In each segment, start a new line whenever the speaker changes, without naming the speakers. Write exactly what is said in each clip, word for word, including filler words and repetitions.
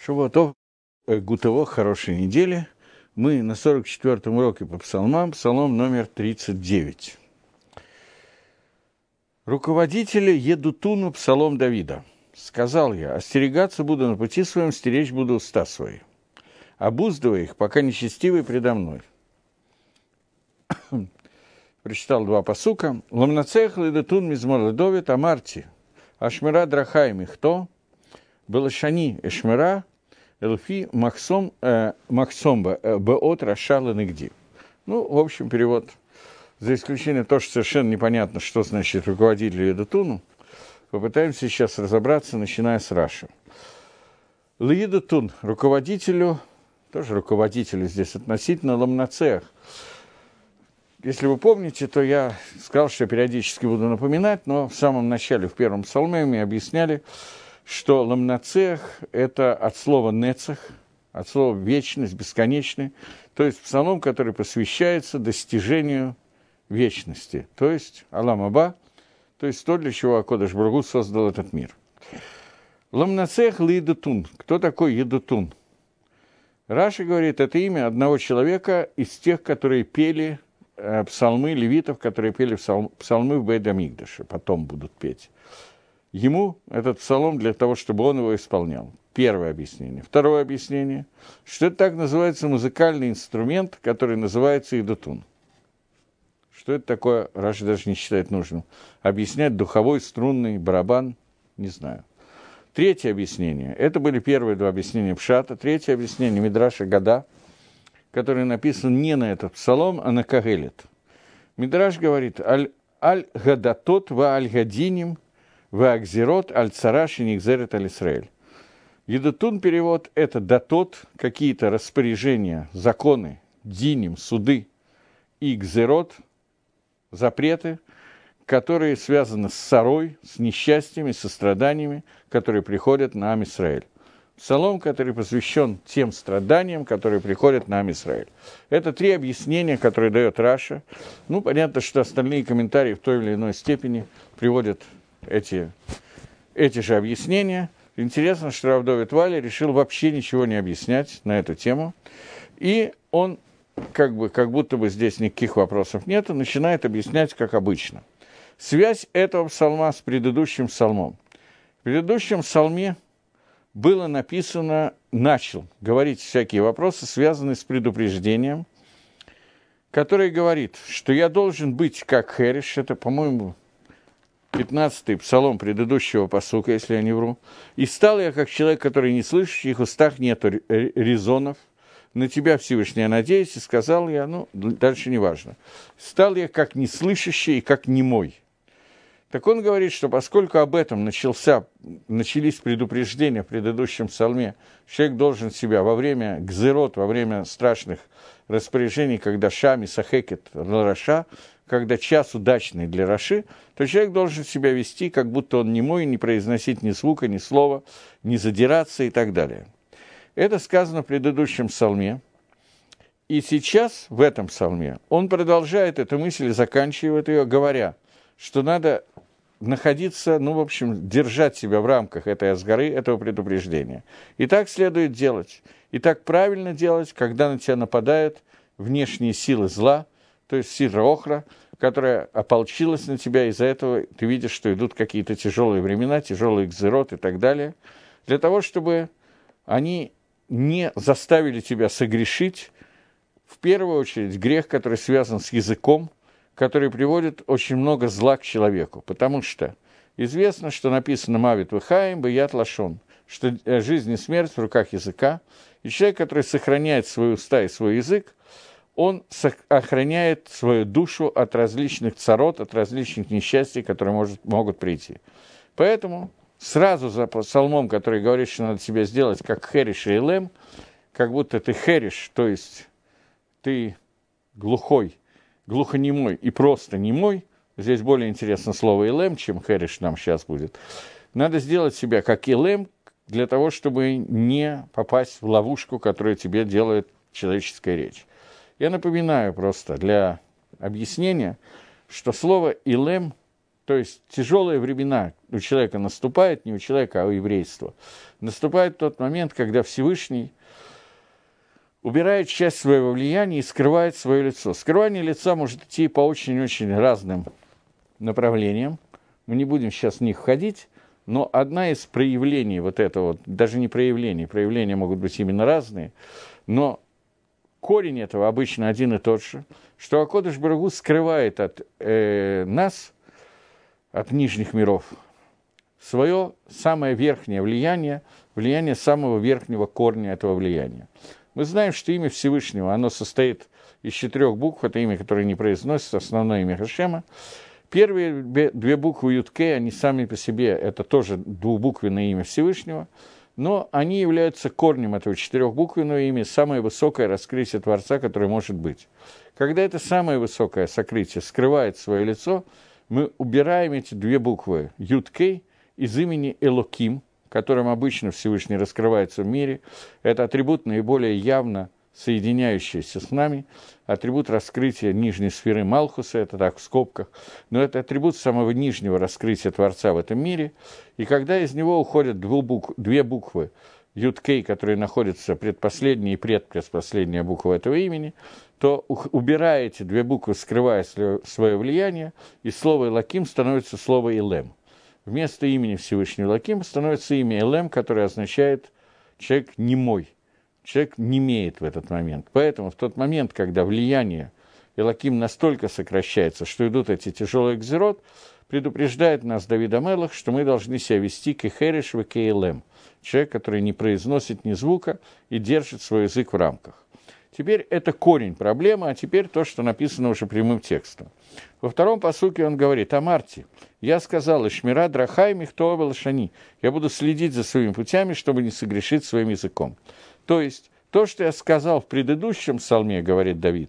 Шавуатов, Гутово, хорошей недели. Мы на сорок четвёртом уроке по псалмам, псалом номер тридцать девять. Руководители Едутуну, псалом Давида. Сказал я, остерегаться буду на пути своем, стеречь буду уста свои, обуздывая их, пока нечестивый предо мной. Прочитал два пасука. Ламнацех ледатун мизмор ледовит амарти, ашмира драхай михто, белашани эшмира, элфи махсом, э, махсомба, э, беот рашала нигди. Ну, в общем, перевод, за исключением того, что совершенно непонятно, что значит руководитель Едутуну, попытаемся сейчас разобраться, начиная с Раши. Ледутун, руководителю, тоже руководителю здесь относительно, ламнацех. Если вы помните, то я сказал, что я периодически буду напоминать, но в самом начале, в первом псалме, мы объясняли, что ламнацех – это от слова нецех, от слова вечность, бесконечный, то есть псалом, который посвящается достижению вечности, то есть Алам Аба, то есть то, для чего Акодыш Барух Ху создал этот мир. Ламнацех лидутун. Кто такой Едутун? Раши говорит, это имя одного человека из тех, которые пели э, псалмы левитов, которые пели псалм, псалмы в Бейт-Амикдаше, потом будут петь. Ему этот псалом для того, чтобы он его исполнял. Первое объяснение. Второе объяснение, что это так называется музыкальный инструмент, который называется Едутун. Что это такое, Раши даже не считает нужным. Объяснять духовой, струнный, барабан, не знаю. Третье объяснение. Это были первые два объяснения Пшата. Третье объяснение Мидраша Гада, который написан не на этот псалом, а на Кагелет. Мидраш говорит, «Аль-гадатот ва аль-гадиним ваакзирот аль-цараш и нигзерет аль-Исраэль». Едутун перевод – это датот, какие-то распоряжения, законы, диним, суды, и гзерот, запреты, которые связаны с сарой, с несчастьями, со страданиями, которые приходят на Ам Исраэль. Псалом, который посвящен тем страданиям, которые приходят на Ам Исраэль. Это три объяснения, которые дает Раша. Ну, понятно, что остальные комментарии в той или иной степени приводят эти, эти же объяснения. Интересно, что Рав Довид Вали решил вообще ничего не объяснять на эту тему. И он, как бы, как будто бы здесь никаких вопросов нет, начинает объяснять, как обычно. Связь этого псалма с предыдущим псалмом. В предыдущем псалме было написано, начал говорить всякие вопросы, связанные с предупреждением, который говорит, что я должен быть как Хереш, это, по-моему, пятнадцатый псалом предыдущего пасука, если я не вру, и стал я как человек, который не слышит, в чьих устах нет резонов, на тебя, Всевышний, я надеюсь, и сказал я, ну, дальше не важно, стал я как неслышащий и как немой. Так он говорит, что поскольку об этом начался, начались предупреждения в предыдущем псалме, человек должен себя во время гзерот, во время страшных распоряжений, когда шами сахекет раша, когда час удачный для раши, то человек должен себя вести, как будто он немой, не произносить ни звука, ни слова, не задираться и так далее. Это сказано в предыдущем псалме. И сейчас, в этом псалме, он продолжает эту мысль и заканчивает ее, говоря, что надо находиться, ну, в общем, держать себя в рамках этой азгары, этого предупреждения. И так следует делать. И так правильно делать, когда на тебя нападают внешние силы зла, то есть сила охра, которая ополчилась на тебя, из-за этого ты видишь, что идут какие-то тяжелые времена, тяжелые гзерот и так далее, для того, чтобы они не заставили тебя согрешить, в первую очередь, грех, который связан с языком, который приводит очень много зла к человеку, потому что известно, что написано «Мавит вихаим беят лашон», что жизнь и смерть в руках языка, и человек, который сохраняет свои уста и свой язык, он охраняет свою душу от различных царот, от различных несчастий, которые может, могут прийти. Поэтому сразу за псалмом, который говорит, что надо себя сделать как хериш и элем, как будто ты хериш, то есть ты глухой, глухонемой и просто немой, здесь более интересно слово элем, чем хериш нам сейчас будет, надо сделать себя как элем для того, чтобы не попасть в ловушку, которую тебе делает человеческая речь. Я напоминаю просто для объяснения, что слово «илем» То есть тяжелые времена у человека наступают, не у человека, а у еврейства. Наступает тот момент, когда Всевышний убирает часть своего влияния и скрывает свое лицо. Скрывание лица может идти по очень-очень разным направлениям. Мы не будем сейчас в них входить, но одна из проявлений вот этого, вот, даже не проявлений, проявления могут быть именно разные, но корень этого обычно один и тот же, что Акодыш Барух Ху скрывает от э, нас, от нижних миров, свое самое верхнее влияние, влияние самого верхнего корня этого влияния. Мы знаем, что имя Всевышнего, оно состоит из четырех букв, это имя, которое не произносится, основное имя Хашема. Первые две буквы Ют-Кей, они сами по себе, это тоже двухбуквенное имя Всевышнего, но они являются корнем этого четырехбуквенного имени, самое высокое раскрытие Творца, которое может быть. Когда это самое высокое сокрытие скрывает свое лицо, мы убираем эти две буквы Ют-Кей из имени Элоким, которым обычно Всевышний раскрывается в мире. Это атрибут наиболее явно соединяющийся с нами, атрибут раскрытия нижней сферы Малхуса, это так в скобках, но это атрибут самого нижнего раскрытия Творца в этом мире. И когда из него уходят две буквы Ют-Кей, которые находятся предпоследняя и предпредпоследняя буква этого имени, то, убирая эти две буквы, скрывая свое влияние, и слово «Элоким» становится слово «Илем». Вместо имени Всевышнего Элоким становится имя Элем, которое означает «человек немой», человек немеет в этот момент. Поэтому в тот момент, когда влияние Элоким настолько сокращается, что идут эти тяжелые гзерот, предупреждает нас Давид а-Мелех, что мы должны себя вести кехереш ве кеэлем, человек, который не произносит ни звука и держит свой язык в рамках. Теперь это корень проблемы, а теперь то, что написано уже прямым текстом. Во втором пасуке он говорит: «Амарти, я сказал, Ишмира драхай михто велшани, я буду следить за своими путями, чтобы не согрешить своим языком». То есть, то, что я сказал в предыдущем псалме, говорит Давид,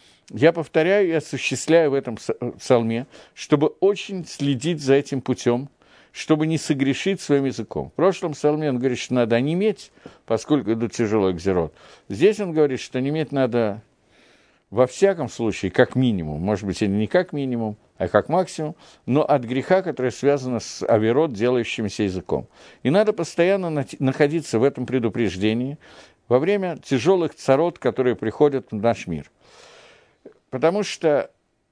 я повторяю и осуществляю в этом псалме, чтобы очень следить за этим путем, чтобы не согрешить своим языком. В прошлом псалме он говорит, что надо онеметь, поскольку идут тяжелые гзерот. Здесь он говорит, что онеметь надо во всяком случае, как минимум, может быть, и не как минимум, а как максимум, но от греха, которое связано с авирот, делающимся языком. И надо постоянно находиться в этом предупреждении во время тяжелых царот, которые приходят в наш мир. Потому что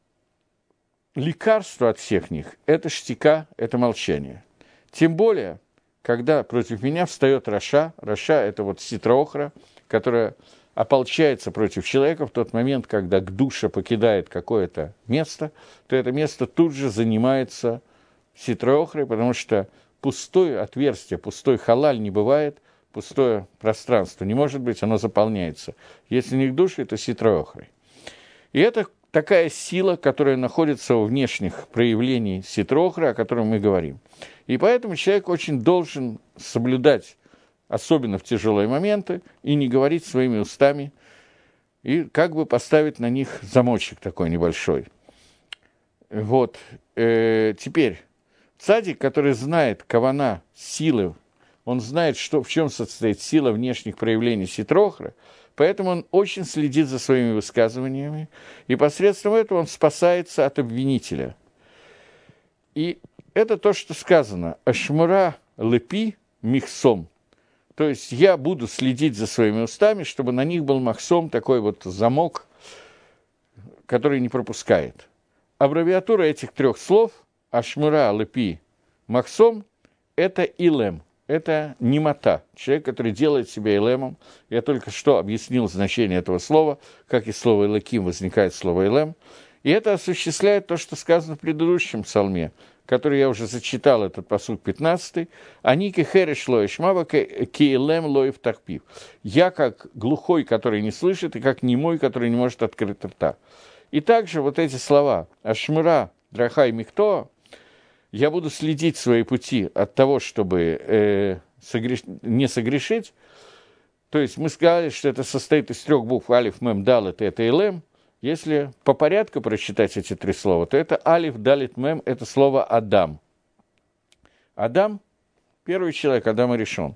лекарство от всех них – это штика, это молчание. Тем более, когда против меня встает Раша, Раша – это вот ситроохра, которая ополчается против человека в тот момент, когда гдуша покидает какое-то место, то это место тут же занимается ситроохрой, потому что пустое отверстие, пустой халаль не бывает, пустое пространство не может быть, оно заполняется. Если не гдушей, то ситроохрой. И это такая сила, которая находится во внешних проявлениях ситрохры, о котором мы говорим. И поэтому человек очень должен соблюдать, особенно в тяжелые моменты, и не говорить своими устами, и как бы поставить на них замочек такой небольшой. Вот. Э, теперь, цадик, который знает кавана, силы, он знает, что, в чем состоит сила внешних проявлений ситрохры, поэтому он очень следит за своими высказываниями, и посредством этого он спасается от обвинителя. И это то, что сказано «Ашмура лепи михсом». То есть я буду следить за своими устами, чтобы на них был махсом, такой вот замок, который не пропускает. Аббревиатура этих трех слов «Ашмура лепи махсом» – это «илем». Это немота, человек, который делает себя Элемом. Я только что объяснил значение этого слова, как из слова Элоким возникает слово Элем. И это осуществляет то, что сказано в предыдущем псалме, который я уже зачитал, этот пасук пятнадцатый. «Они кехереш лоиш мава ки Элем лоев тахпив». Я как глухой, который не слышит, и как немой, который не может открыть рта. И также вот эти слова «Ашмура драхай михто», я буду следить свои пути от того, чтобы э, согреш... не согрешить. То есть мы сказали, что это состоит из трех букв алиф, мем, далит, это элем. Если по порядку прочитать эти три слова, то это алиф, далит, мем, это слово Адам. Адам, первый человек, Адам решен.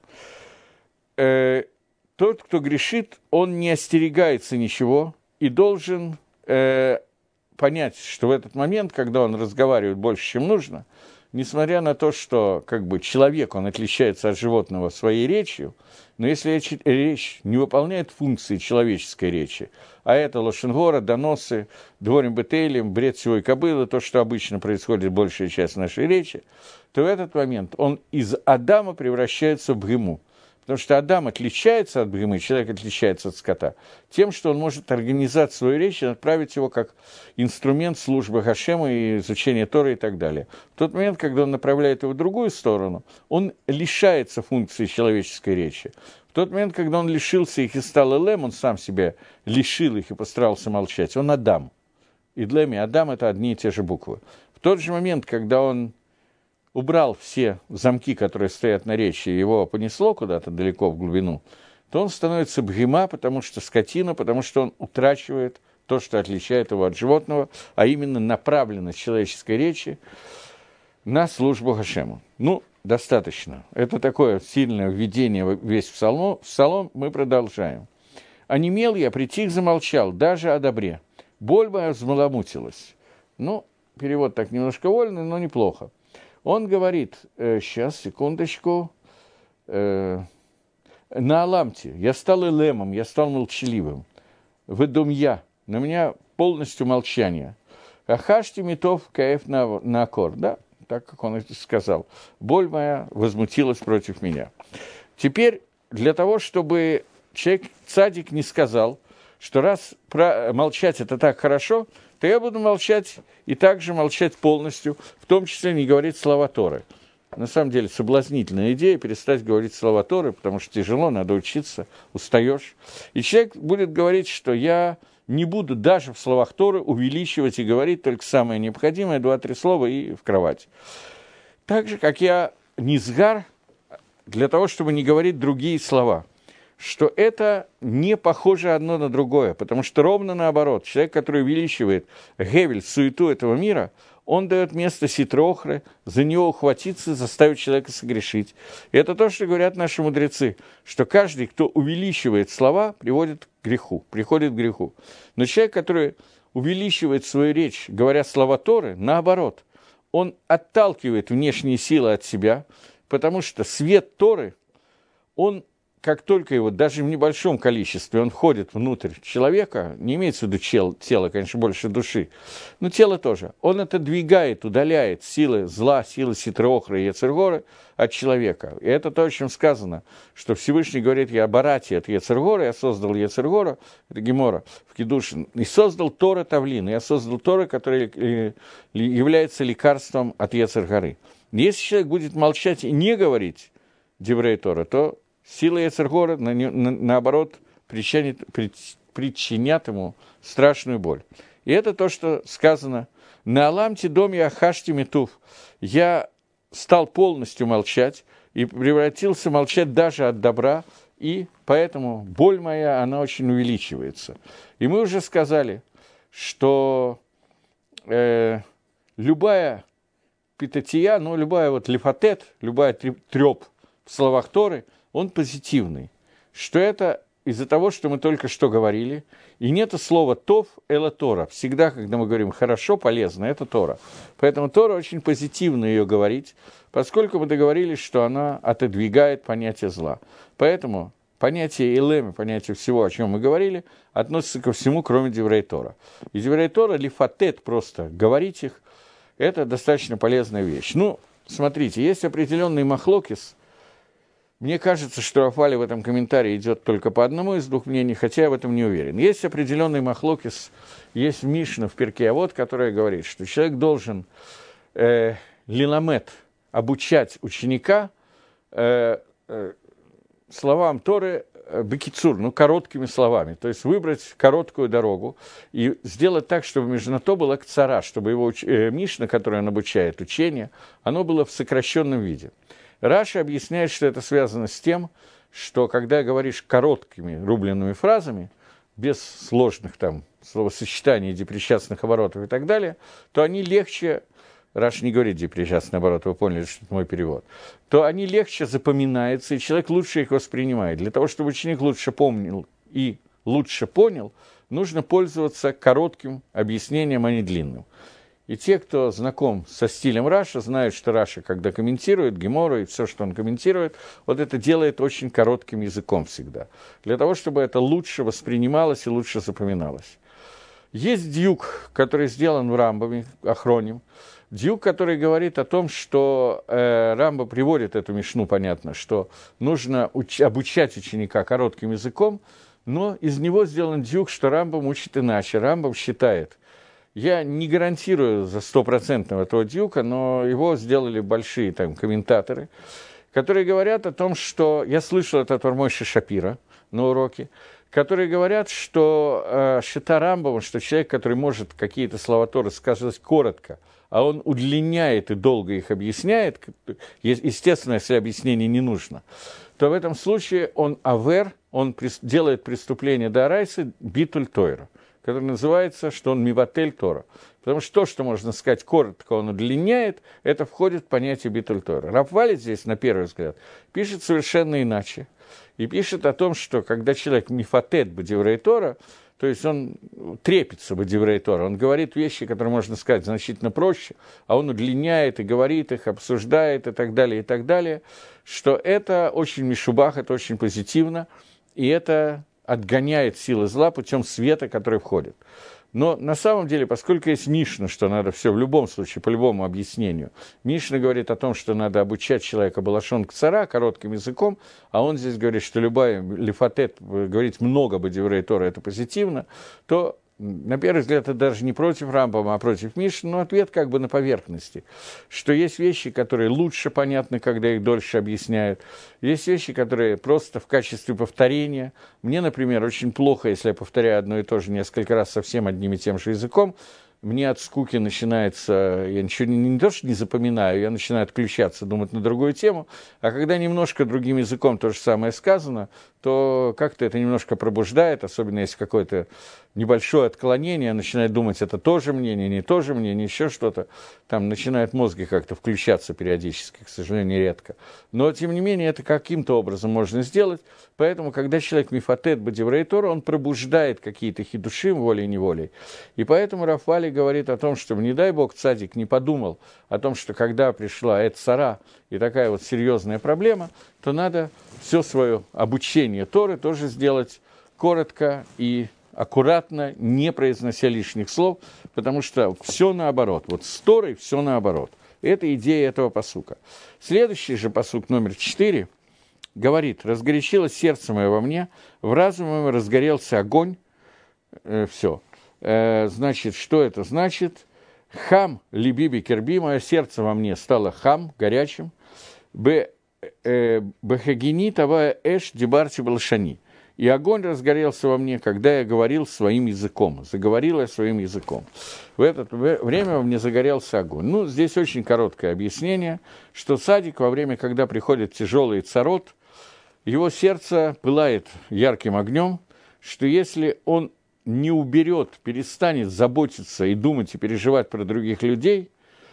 Э, тот, кто грешит, он не остерегается ничего и должен э, понять, что в этот момент, когда он разговаривает больше, чем нужно, несмотря на то, что как бы, человек, он отличается от животного своей речью, но если речь, речь не выполняет функции человеческой речи, а это лошен гора, доносы, дворим бетейлем, бред всего и кобылы, то, что обычно происходит большая часть нашей речи, то в этот момент он из Адама превращается в бгему. Потому что Адам отличается от бгемы, человек отличается от скота, тем, что он может организовать свою речь и отправить его как инструмент службы Хашема и изучения Торы и так далее. В тот момент, когда он направляет его в другую сторону, он лишается функции человеческой речи. В тот момент, когда он лишился их и стал Элем, он сам себя лишил их и постарался молчать, он Адам. Идлем и Адам – это одни и те же буквы. В тот же момент, когда он убрал все замки, которые стоят на речи, и его понесло куда-то далеко в глубину, то он становится бгема, потому что скотина, потому что он утрачивает то, что отличает его от животного, а именно направленность человеческой речи на службу Хашему. Ну, достаточно. Это такое сильное введение весь в псалом. В псалом мы продолжаем. «Онемел я, притих, замолчал, даже о добре. Боль моя взмаламутилась». Ну, перевод так немножко вольный, но неплохо. Он говорит, э, сейчас, секундочку, э, на Аламте, я стал элемом, я стал молчаливым, выдумья, на меня полностью молчание. Ахашти метов каэф на, на аккорд, да, так как он это сказал. Боль моя возмутилась против меня. Теперь для того, чтобы человек, цадик, не сказал, что раз про, молчать это так хорошо, то я буду молчать и также молчать полностью, в том числе не говорить слова Торы. На самом деле соблазнительная идея перестать говорить слова Торы, потому что тяжело, надо учиться, устаешь. И человек будет говорить, что я не буду даже в словах Торы увеличивать и говорить только самое необходимое, два-три слова и в кровать. Так же, как я низгар для того, чтобы не говорить другие слова, что это не похоже одно на другое, потому что ровно наоборот, человек, который увеличивает гевель, суету этого мира, он дает место ситрохры, за него ухватиться, заставить человека согрешить. И это то, что говорят наши мудрецы, что каждый, кто увеличивает слова, приводит к греху, приходит к греху. Но человек, который увеличивает свою речь, говоря слова Торы, наоборот, он отталкивает внешние силы от себя, потому что свет Торы, он как только его, даже в небольшом количестве, он входит внутрь человека, не имеется в виду чел, тело, конечно, больше души, но тело тоже, он отодвигает, удаляет силы зла, силы ситроохры и Ецергоры от человека. И это то, о чем сказано, что Всевышний говорит, я барати от Ецергора, я создал Ецергора, это Гемора в Кидушин, и создал Тора Тавлин, я создал Тора, который является лекарством от Ецергоры. Если человек будет молчать и не говорить Деврей Тора, то сила Ецергора, на, на, наоборот, причинят, причинят ему страшную боль. И это то, что сказано. «На Аламте доме Ахашти Метув» я стал полностью молчать и превратился молчать даже от добра, и поэтому боль моя, она очень увеличивается. И мы уже сказали, что э, любая питатия, ну, любая вот лифатет, любая трёп в словах Торы, он позитивный, что это из-за того, что мы только что говорили, и нету слова «тов» эла Тора. Всегда, когда мы говорим «хорошо», «полезно», это Тора. Поэтому Тора очень позитивно ее говорить, поскольку мы договорились, что она отодвигает понятие зла. Поэтому понятие Элем, понятие всего, о чем мы говорили, относится ко всему, кроме Деврей Тора. И Деврей Тора, лифатет, просто говорить их, это достаточно полезная вещь. Ну, смотрите, есть определенный махлокис. Мне кажется, что Рафали в этом комментарии идет только по одному из двух мнений, хотя я в этом не уверен. Есть определенный махлокис, есть Мишна в Перке Авот, которая говорит, что человек должен э, лиламет, обучать ученика э, э, словам Торы э, бекицур, ну, короткими словами, то есть выбрать короткую дорогу и сделать так, чтобы межнато было кцара, чтобы его уч... э, Мишна, которую он обучает, учение, оно было в сокращенном виде. Раши объясняет, что это связано с тем, что когда говоришь короткими рубленными фразами, без сложных там словосочетаний, депричастных оборотов и так далее, то они легче, Раши не говорит депричастный оборот, вы поняли, что это мой перевод, то они легче запоминаются, и человек лучше их воспринимает. Для того, чтобы ученик лучше помнил и лучше понял, нужно пользоваться коротким объяснением, а не длинным. И те, кто знаком со стилем Раша, знают, что Раша, когда комментирует Гемору и все, что он комментирует, вот это делает очень коротким языком всегда, для того, чтобы это лучше воспринималось и лучше запоминалось. Есть дьюк, который сделан в Рамбаме, Ахроним, дьюк, который говорит о том, что э, Рамба приводит эту мишну, понятно, что нужно уч- обучать ученика коротким языком, но из него сделан дьюк, что Рамбам учит иначе. Рамбам считает, я не гарантирую за стопроцентного этого дьюка, но его сделали большие там комментаторы, которые говорят о том, что... Я слышал это от Мойши Шапира на уроке, которые говорят, что э, Шита Рамбама, что человек, который может какие-то слова Торы сказать коротко, а он удлиняет и долго их объясняет, естественно, если объяснение не нужно, то в этом случае он авер, он делает преступление д'орайсы битуль Тойра, который называется, что он миватель Тора. Потому что то, что можно сказать коротко, он удлиняет, это входит в понятие битуль Тора. Рав Вали здесь, на первый взгляд, пишет совершенно иначе. И пишет о том, что когда человек мифатет б'диврей Тора, то есть он трепится б'диврей Тора, он говорит вещи, которые можно сказать значительно проще, а он удлиняет и говорит их, обсуждает и так далее, и так далее, что это очень мишубах, это очень позитивно, и это отгоняет силы зла путем света, который входит. Но на самом деле, поскольку есть Мишна, что надо все в любом случае, по любому объяснению, Мишна говорит о том, что надо обучать человека балашон кцара, коротким языком, а он здесь говорит, что любая лифатет, говорить много б'диврей Тора, это позитивно, то, на первый взгляд, это даже не против Рамбама, а против Мишны, но ответ как бы на поверхности, что есть вещи, которые лучше понятны, когда их дольше объясняют, есть вещи, которые просто в качестве повторения. Мне, например, очень плохо, если я повторяю одно и то же несколько раз совсем одним и тем же языком, мне от скуки начинается, я ничего не, не то, что не запоминаю, я начинаю отключаться, думать на другую тему, а когда немножко другим языком то же самое сказано, то как-то это немножко пробуждает, особенно если какое-то небольшое отклонение, начинает думать, это тоже мнение, не тоже мнение, еще что-то, там начинают мозги как-то включаться периодически, к сожалению, редко. Но, тем не менее, это каким-то образом можно сделать, поэтому, когда человек мифатет б'диврей Тора, он пробуждает какие-то хидушим волей-неволей, и поэтому Рав Вали говорит о том, что, не дай Бог, цадик не подумал о том, что когда пришла эт цара и такая вот серьезная проблема, то надо все свое обучение Торы тоже сделать коротко и аккуратно, не произнося лишних слов, потому что все наоборот. Вот с Торой все наоборот. Это идея этого пасука. Следующий же пасук номер четыре говорит: «Разгорячилось сердце мое во мне, в разуме моем разгорелся огонь». Э, все. Э, значит, что это значит? «Хам либиби керби», мое сердце во мне стало хам, горячим. «Б бехагини тава эш дибарти балшани». И огонь разгорелся во мне, когда я говорил своим языком, заговорил я своим языком. В это время во мне загорелся огонь. Ну, здесь очень короткое объяснение, что цадик во время, когда приходит тяжелый царот, его сердце пылает ярким огнем, что если он не уберет, перестанет заботиться и думать и переживать про других людей,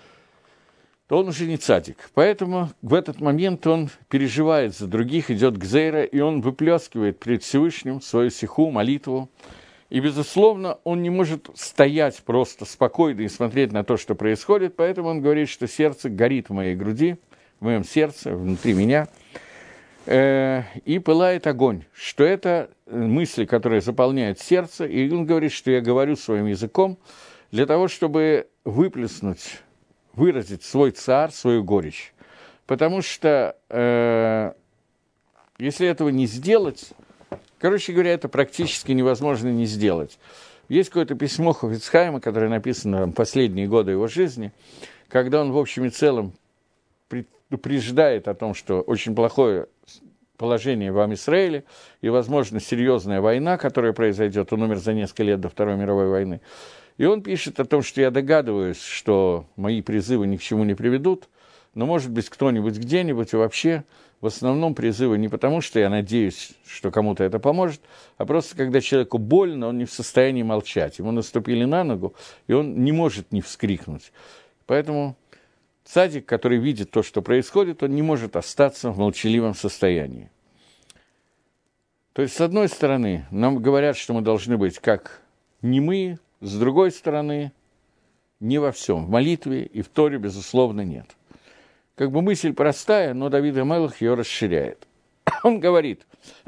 то он уже не цадик. Поэтому в этот момент он переживает за других, идет к зейра, и он выплескивает перед Всевышним свою сиху, молитву. И, безусловно, он не может стоять просто спокойно и смотреть на то, что происходит, поэтому он говорит, что сердце горит в моей груди, в моем сердце, внутри меня, э, и пылает огонь, что это мысли, которые заполняют сердце, и он говорит, что я говорю своим языком для того, чтобы выплеснуть, выразить свой цар, свою горечь. Потому что, э, если этого не сделать, короче говоря, это практически невозможно не сделать. Есть какое-то письмо Хафец Хаима, которое написано в последние годы его жизни, когда он в общем и целом предупреждает о том, что очень плохое положение в Ам-Исраэле и, возможно, серьезная война, которая произойдет. Он умер за несколько лет до Второй мировой войны. И он пишет о том, что я догадываюсь, что мои призывы ни к чему не приведут, но, может быть, кто-нибудь где-нибудь и вообще, в основном призывы не потому, что я надеюсь, что кому-то это поможет, а просто когда человеку больно, он не в состоянии молчать. Ему наступили на ногу, и он не может не вскрикнуть. Поэтому цадик, который видит то, что происходит, он не может остаться в молчаливом состоянии. То есть, с одной стороны, нам говорят, что мы должны быть как немые, с другой стороны, не во всем. В молитве и в Торе, безусловно, нет. Как бы мысль простая, но Давид ха-Мелех ее расширяет. Он говорит: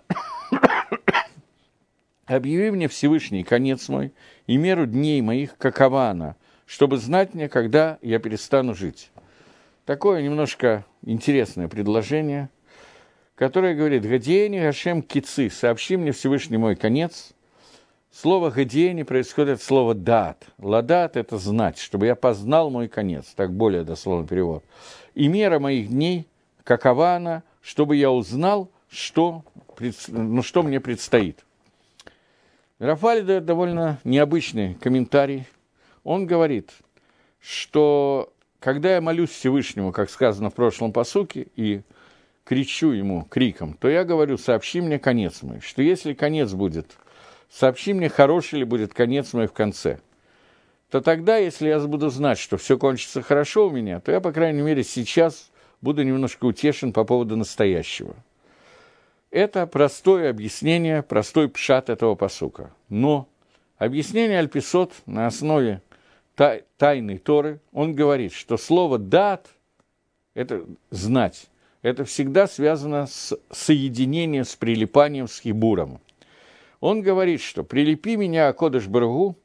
«Объяви мне, Всевышний, конец мой и меру дней моих, какова она, чтобы знать мне, когда я перестану жить». Такое немножко интересное предложение, которое говорит: «Гадиени Гашем кицы, сообщи мне, Всевышний, мой конец». Слово «гадиени» происходит от слова «дат». «Ладат» — это знать, чтобы я познал мой конец, так более дословный перевод. «И мера моих дней, какова она, чтобы я узнал, что, ну, что мне предстоит». Рафаэль дает довольно необычный комментарий. Он говорит, что когда я молюсь Всевышнему, как сказано в прошлом пасуке, и кричу ему криком, то я говорю: сообщи мне конец мой, что если конец будет, сообщи мне, хороший ли будет конец мой в конце, то тогда, если я буду знать, что все кончится хорошо у меня, то я, по крайней мере, сейчас буду немножко утешен по поводу настоящего. Это простое объяснение, простой пшат этого пасука. Но объяснение Альписот на основе тай, тайной Торы, он говорит, что слово «дат» — это «знать», это всегда связано с соединением, с прилипанием, с хибуром. Он говорит, что «прилепи меня, Акодеш Барух,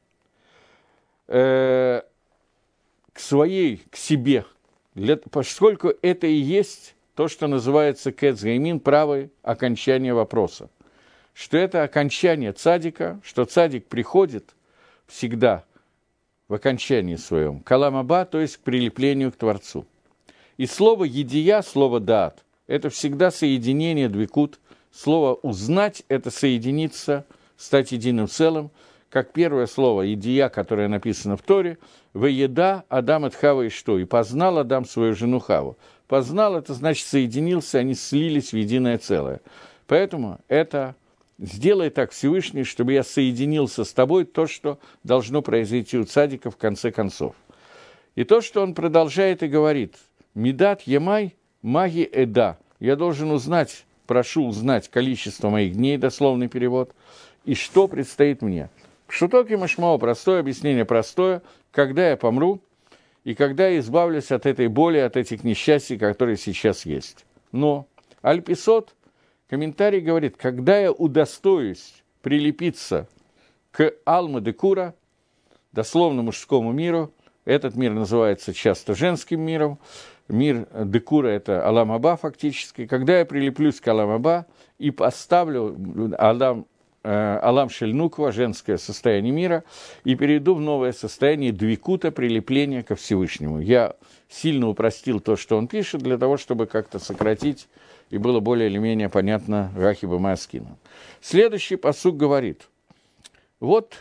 э, к своей, к себе», для, поскольку это и есть то, что называется кец гаймин, правое окончание вопроса. Что это окончание цадика, что цадик приходит всегда в окончании своем, калам аба, то есть к прилеплению к Творцу. И слово «едия», слово «даат» — это всегда соединение двикут. Слово «узнать» — это соединиться, стать единым целым. Как первое слово «едия», которое написано в Торе, «Вееда Адам от Хава и что?» «И познал Адам свою жену Хаву». Познал — это значит соединился, они слились в единое целое. Поэтому это «сделай так, Всевышний, чтобы я соединился с тобой», то, что должно произойти у цадика в конце концов. И то, что он продолжает и говорит: «Медат емай маги эда». Я должен узнать, прошу узнать количество моих дней, дословный перевод, и что предстоит мне. Пшуток и машмао, простое объяснение, простое, когда я помру, и когда я избавлюсь от этой боли, от этих несчастий, которые сейчас есть. Но Альписот, комментарий говорит: когда я удостоюсь прилепиться к Алма Декура, дословно мужскому миру, этот мир называется часто женским миром, мир Декура – это Алам Аба фактически, когда я прилеплюсь к Алам Аба и поставлю Алам, э, Алам Шельнуква, женское состояние мира, и перейду в новое состояние двикута, прилепления ко Всевышнему. Я сильно упростил то, что он пишет, для того, чтобы как-то сократить, и было более или менее понятно Рахиба Маскина. Следующий пасук говорит: вот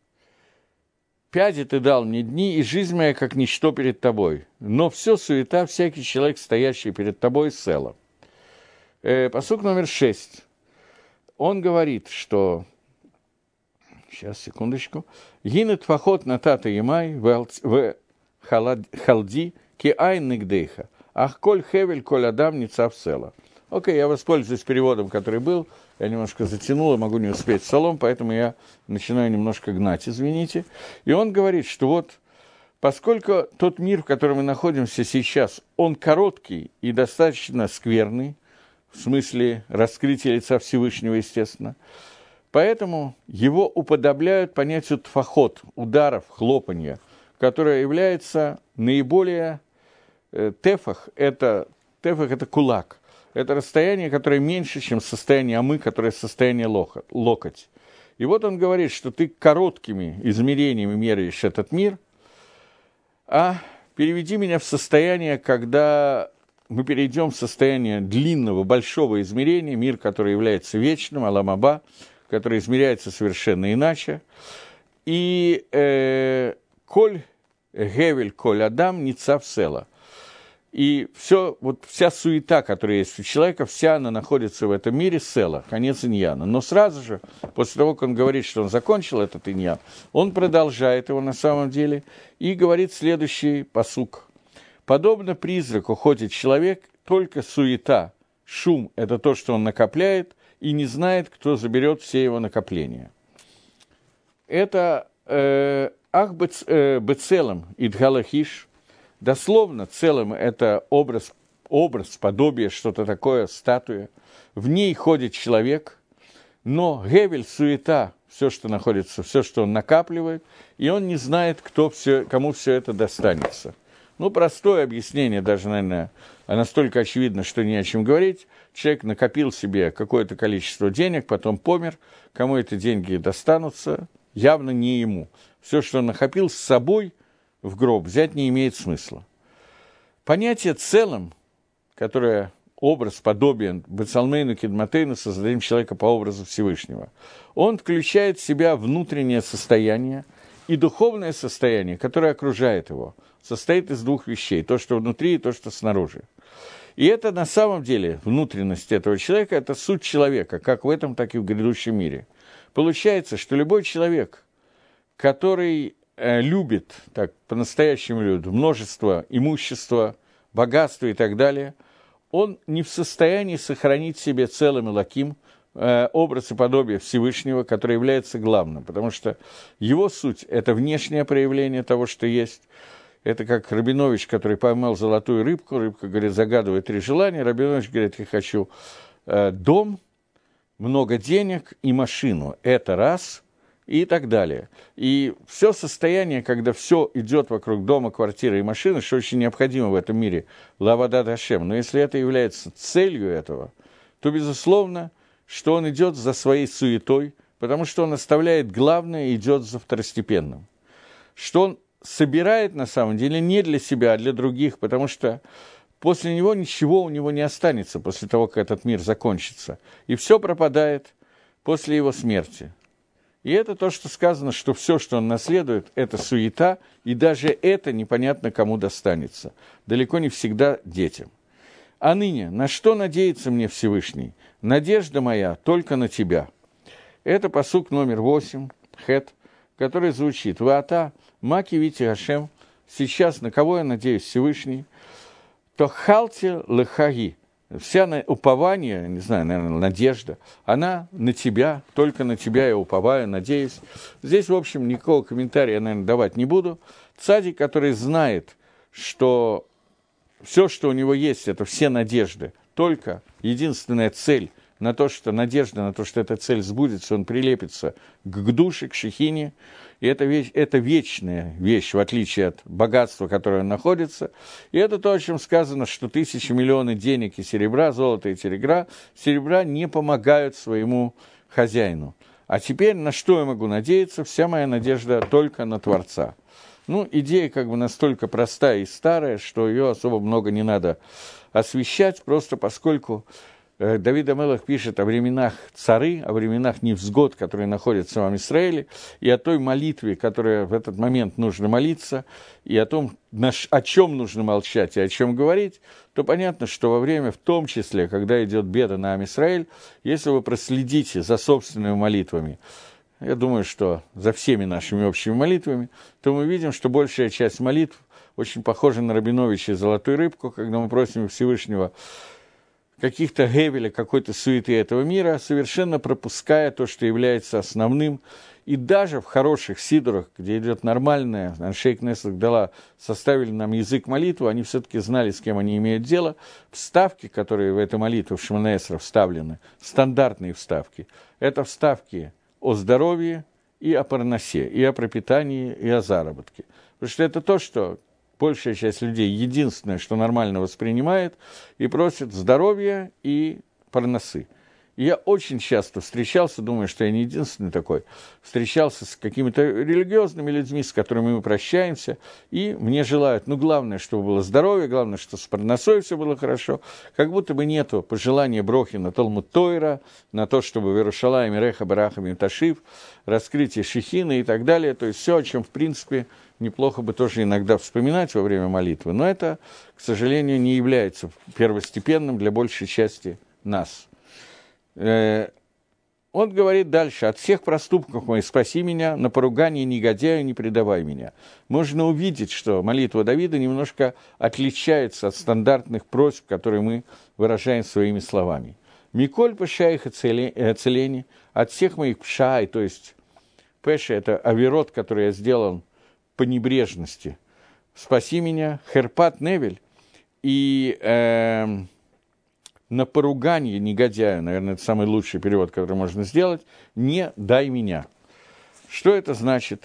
пяди ты дал мне дни, и жизнь моя как ничто перед тобой. Но все суета, всякий человек, стоящий перед тобой, села. Э, пасук номер шесть. Он говорит, что... Сейчас, секундочку. «Гинет фахот натата ямай в халди ки айн нигдейха. Ах коль хевель, коль адам ницав села». Окей, я воспользуюсь переводом, который был. Я немножко затянул, и могу не успеть в псалом, поэтому я начинаю немножко гнать, извините. И он говорит, что вот, поскольку тот мир, в котором мы находимся сейчас, он короткий и достаточно скверный, в смысле раскрытия лица Всевышнего, естественно, поэтому его уподобляют понятию тфахот, ударов, хлопанья, которое является наиболее... Э, тефах, это, тефах – это кулак. Это расстояние, которое меньше, чем состояние амы, которое состояние локоть. И вот он говорит, что ты короткими измерениями меряешь этот мир, а переведи меня в состояние, когда мы перейдем в состояние длинного, большого измерения, мир, который является вечным, Алам Аба, который измеряется совершенно иначе. И э, коль гевель, коль адам, ницав села. И все, вот вся суета, которая есть у человека, вся она находится в этом мире, села, конец иньяна. Но сразу же, после того, как он говорит, что он закончил этот иньян, он продолжает его на самом деле и говорит следующий пасук. «Подобно призраку ходит человек, только суета, шум – это то, что он накопляет, и не знает, кто заберет все его накопления. Это «ах бецелом идгалахиш», дословно целым это образ, образ, подобие, что-то такое, статуя. В ней ходит человек, но гевель, суета, все, что находится, все, что он накапливает, и он не знает, кто все, кому все это достанется. Ну, простое объяснение, даже, наверное, настолько очевидно, что не о чем говорить. Человек накопил себе какое-то количество денег, потом помер, кому эти деньги достанутся, явно не ему. Все, что он накопил с собой в гроб, взять не имеет смысла. Понятие «целым», которое образ, подобие Бецалмейну Кидматейну, создаем человека по образу Всевышнего, он включает в себя внутреннее состояние и духовное состояние, которое окружает его, состоит из двух вещей, то, что внутри, и то, что снаружи. И это на самом деле, внутренность этого человека, это суть человека, как в этом, так и в грядущем мире. Получается, что любой человек, который э, любит, так по-настоящему любит, множество имущества, богатства и так далее, он не в состоянии сохранить себе целым и лаким э, образ и подобие Всевышнего, который является главным, потому что его суть – это внешнее проявление того, что есть. Это как Рабинович, который поймал золотую рыбку, рыбка, говорит, загадывает три желания, Рабинович говорит, я хочу э, дом, много денег и машину, это раз, и так далее. И все состояние, когда все идет вокруг дома, квартиры и машины, что очень необходимо в этом мире, лавадат Ашем, но если это является целью этого, то, безусловно, что он идет за своей суетой, потому что он оставляет главное и идет за второстепенным. Что он собирает, на самом деле, не для себя, а для других, потому что после него ничего у него не останется, после того, как этот мир закончится. И все пропадает после его смерти. И это то, что сказано, что все, что он наследует, это суета, и даже это непонятно кому достанется. Далеко не всегда детям. А ныне, на что надеется мне Всевышний? Надежда моя только на тебя. Это пасук номер восемь, хет, который звучит «Ваата, маки вити Ашем», сейчас на кого я надеюсь Всевышний, то халти лехаги, вся упование, не знаю, наверное, надежда, она на тебя, только на тебя я уповаю, надеюсь. Здесь, в общем, никакого комментария я, наверное, давать не буду. Цадик, который знает, что все, что у него есть, это все надежды, только единственная цель на то, что надежда на то, что эта цель сбудется, он прилепится к душе, к шехине, и это, вещь, это вечная вещь, в отличие от богатства, в котором он находится. И это то, о чем сказано, что тысячи, миллионы денег и серебра, золота и серебра, серебра не помогают своему хозяину. А теперь на что я могу надеяться? Вся моя надежда только на Творца. Ну, идея как бы настолько простая и старая, что ее особо много не надо освещать, просто поскольку Давид а-Мелех пишет о временах цары, о временах невзгод, которые находятся в Ам-Исраэле, и о той молитве, которая в этот момент нужно молиться, и о том, о чем нужно молчать и о чем говорить, то понятно, что во время, в том числе, когда идет беда на Ам-Исраэль, если вы проследите за собственными молитвами, я думаю, что за всеми нашими общими молитвами, то мы видим, что большая часть молитв очень похожа на Рабиновича и золотую рыбку, когда мы просим Всевышнего каких-то гевеля, какой-то суеты этого мира, совершенно пропуская то, что является основным. И даже в хороших сидурах, где идет нормальная, Аншей Кнессет Гдала составили нам язык молитвы, они все-таки знали, с кем они имеют дело. Вставки, которые в эту молитву в Шмона Эсра вставлены, стандартные вставки, это вставки о здоровье и о парносе, и о пропитании, и о заработке. Потому что это то, что большая часть людей единственное, что нормально воспринимает, и просит здоровья и парносы. И я очень часто встречался, думаю, что я не единственный такой, встречался с какими-то религиозными людьми, с которыми мы прощаемся, и мне желают, ну, главное, чтобы было здоровье, главное, чтобы с парносой все было хорошо, как будто бы нету пожелания брохи на Талмуд Тойра, на то, чтобы в Иерушалайме Реха Барахам Ташив, раскрытие Шехины и так далее, то есть все, о чем, в принципе, неплохо бы тоже иногда вспоминать во время молитвы, но это, к сожалению, не является первостепенным для большей части нас. Он говорит дальше: «От всех проступков моих спаси меня, на поругание негодяю не предавай меня». Можно увидеть, что молитва Давида немножко отличается от стандартных просьб, которые мы выражаем своими словами. Миколь пеша их оцелени, от всех моих пшай, то есть пеша – это авирот, который я сделал по небрежности. Спаси меня, херпат невель, и э, на поругание негодяю, наверное, это самый лучший перевод, который можно сделать, не дай меня. Что это значит?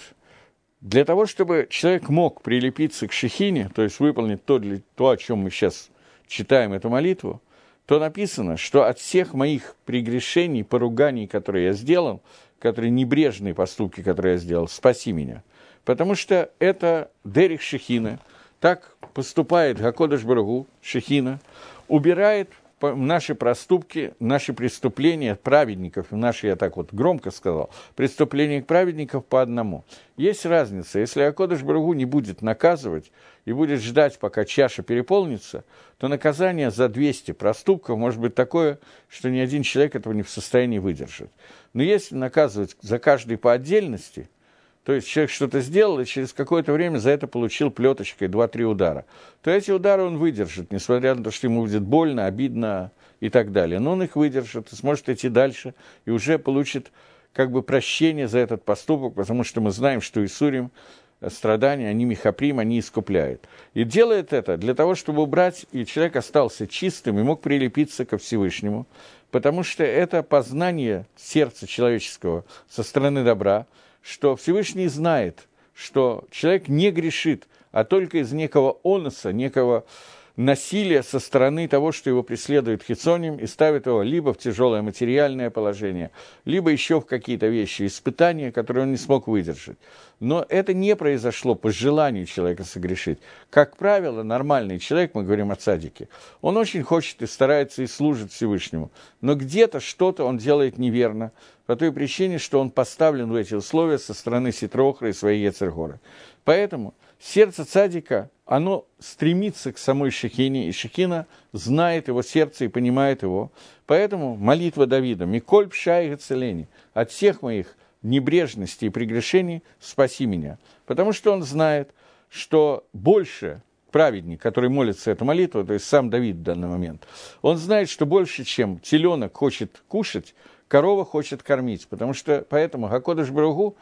Для того, чтобы человек мог прилепиться к шехине, то есть выполнить то, для, то, о чем мы сейчас читаем эту молитву, то написано, что от всех моих прегрешений, поруганий, которые я сделал, которые небрежные поступки, которые я сделал, спаси меня. Потому что это дерих шехина, так поступает Гакодеш Барух Ху, шехина, убирает наши проступки, наши преступления праведников, наши, я так вот громко сказал, преступления праведников по одному. Есть разница, если Акодеш Барух Ху не будет наказывать и будет ждать, пока чаша переполнится, то наказание за двести проступков может быть такое, что ни один человек этого не в состоянии выдержать. Но если наказывать за каждый по отдельности, то есть человек что-то сделал, и через какое-то время за это получил плеточкой два-три удара, то эти удары он выдержит, несмотря на то, что ему будет больно, обидно и так далее. Но он их выдержит и сможет идти дальше, и уже получит как бы прощение за этот поступок, потому что мы знаем, что Исурим, страдания, они михаприм, они искупляют. И делает это для того, чтобы убрать, и человек остался чистым и мог прилепиться ко Всевышнему, потому что это познание сердца человеческого со стороны добра, что Всевышний знает, что человек не грешит, а только из некого оноса, некого насилия со стороны того, что его преследует хицоним, и ставит его либо в тяжелое материальное положение, либо еще в какие-то вещи, испытания, которые он не смог выдержать. Но это не произошло по желанию человека согрешить. Как правило, нормальный человек, мы говорим о цадике, он очень хочет и старается и служит Всевышнему, но где-то что-то он делает неверно, по той причине, что он поставлен в эти условия со стороны Ситрохра и своей Ецер-Гора. Поэтому сердце цадика, оно стремится к самой Шехине, и Шехина знает его сердце и понимает его. Поэтому молитва Давида «Миколь пшай гацелени» от всех моих небрежностей и прегрешений спаси меня. Потому что он знает, что больше праведник, который молится эту молитву, то есть сам Давид в данный момент, он знает, что больше, чем теленок хочет кушать, корова хочет кормить, потому что поэтому Акодеш Барух Ху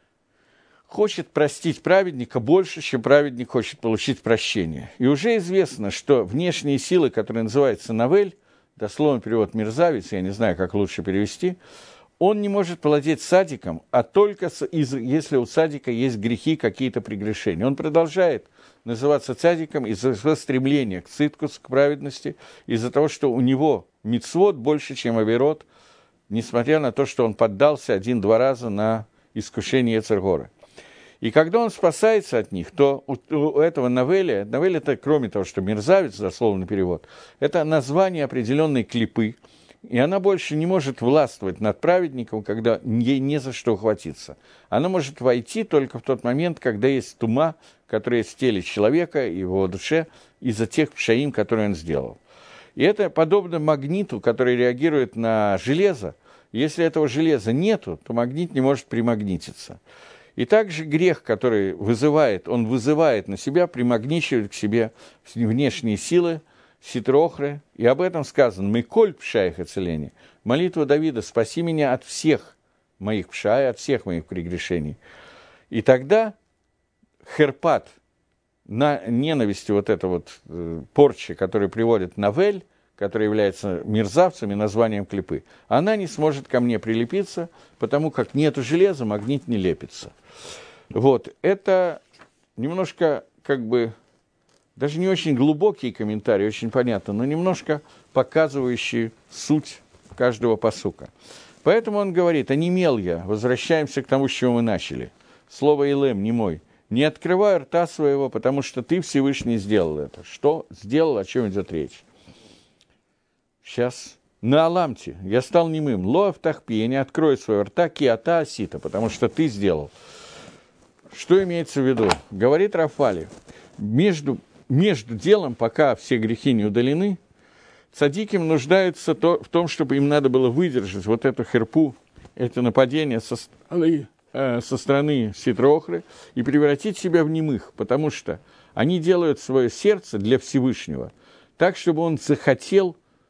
хочет простить праведника больше, чем праведник хочет получить прощение. И уже известно, что внешние силы, которые называются Навель, дословно перевод мерзавец, я не знаю, как лучше перевести, он не может владеть садиком, а только из, если у садика есть грехи, какие-то прегрешения. Он продолжает называться цадиком из-за стремления к циткус, к праведности, из-за того, что у него мицвот больше, чем авирот, несмотря на то, что он поддался один-два раза на искушение Ецер-Гора. И когда он спасается от них, то у, у этого Навеля, Навель это, кроме того, что мерзавец, дословный перевод, это название определенной клипы, и она больше не может властвовать над праведником, когда ей не за что ухватиться. Она может войти только в тот момент, когда есть тума, которая есть в теле человека и в его душе, из-за тех пшаим, которые он сделал. И это подобно магниту, который реагирует на железо. Если этого железа нету, то магнит не может примагнититься. И также грех, который вызывает, он вызывает на себя, примагничивает к себе внешние силы, ситрохры. И об этом сказано «Миколь пшаих оцелени». Молитва Давида «Спаси меня от всех моих пшай, от всех моих прегрешений». И тогда херпат, на ненависти вот эта вот э, порча, которая приводит Навель, который является мерзавцем и названием клипы, она не сможет ко мне прилепиться, потому как нету железа, магнит не лепится. Вот, это немножко, как бы, даже не очень глубокий комментарий, очень понятно, но немножко показывающий суть каждого пасука. Поэтому он говорит, онемел я, возвращаемся к тому, с чего мы начали. Слово «Илем» не мой. Не открывай рта своего, потому что ты, Всевышний, сделал это. Что сделал, о чем идет речь? Сейчас. На Аламте. Я стал немым. Лоав тахпи. Я не открою своего рта, киата асита, потому что ты сделал. Что имеется в виду? Говорит Рафали. Между, между делом, пока все грехи не удалены, цадиким нуждаются то, в том, чтобы им надо было выдержать вот эту херпу, это нападение со стороны, э, со стороны Ситрохры и превратить себя в немых, потому что они делают свое сердце для Всевышнего так, чтобы он захотел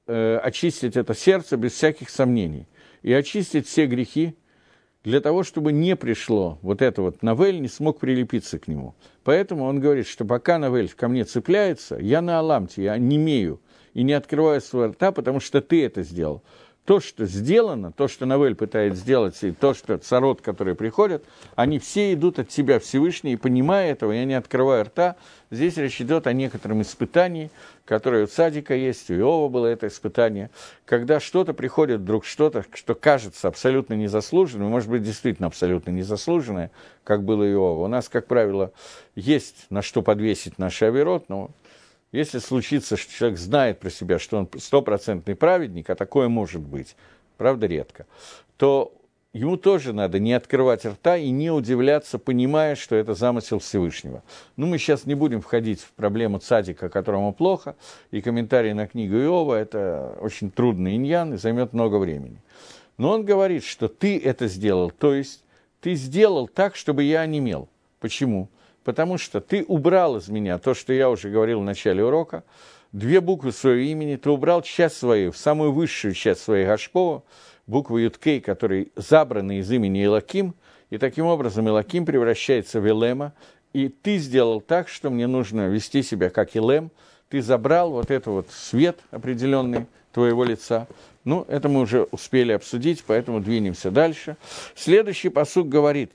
э, очистить это сердце без всяких сомнений и очистить все грехи, для того, чтобы не пришло вот это вот Навель, не смог прилепиться к нему. Поэтому он говорит, что пока Навель ко мне цепляется, я на аламте, я немею и не открываю своего рта, потому что ты это сделал. То, что сделано, то, что Навель пытается сделать, и то, что царот, которые приходят, они все идут от тебя, Всевышний, и понимая этого, я не открываю рта. Здесь речь идет о некотором испытании, которое у цадика есть, у Иова было это испытание, когда что-то приходит вдруг, что-то, что кажется абсолютно незаслуженным, может быть, действительно абсолютно незаслуженное, как было у Иова. У нас, как правило, есть на что подвесить наш авирот, но если случится, что человек знает про себя, что он стопроцентный праведник, а такое может быть, правда, редко, то ему тоже надо не открывать рта и не удивляться, понимая, что это замысел Всевышнего. Ну, мы сейчас не будем входить в проблему цадика, которому плохо, и комментарий на книгу Иова – это очень трудный иньян и займет много времени. Но он говорит, что ты это сделал, то есть ты сделал так, чтобы я онемел. Почему? Потому что ты убрал из меня то, что я уже говорил в начале урока, две буквы своего имени, ты убрал часть свою, самую высшую часть своей Гашпова, букву Юткей, которые забраны из имени Элоким, и таким образом Элоким превращается в Элема, и ты сделал так, что мне нужно вести себя как Элем, ты забрал вот этот вот свет определенный твоего лица. Ну, это мы уже успели обсудить, поэтому двинемся дальше. Следующий пасук говорит: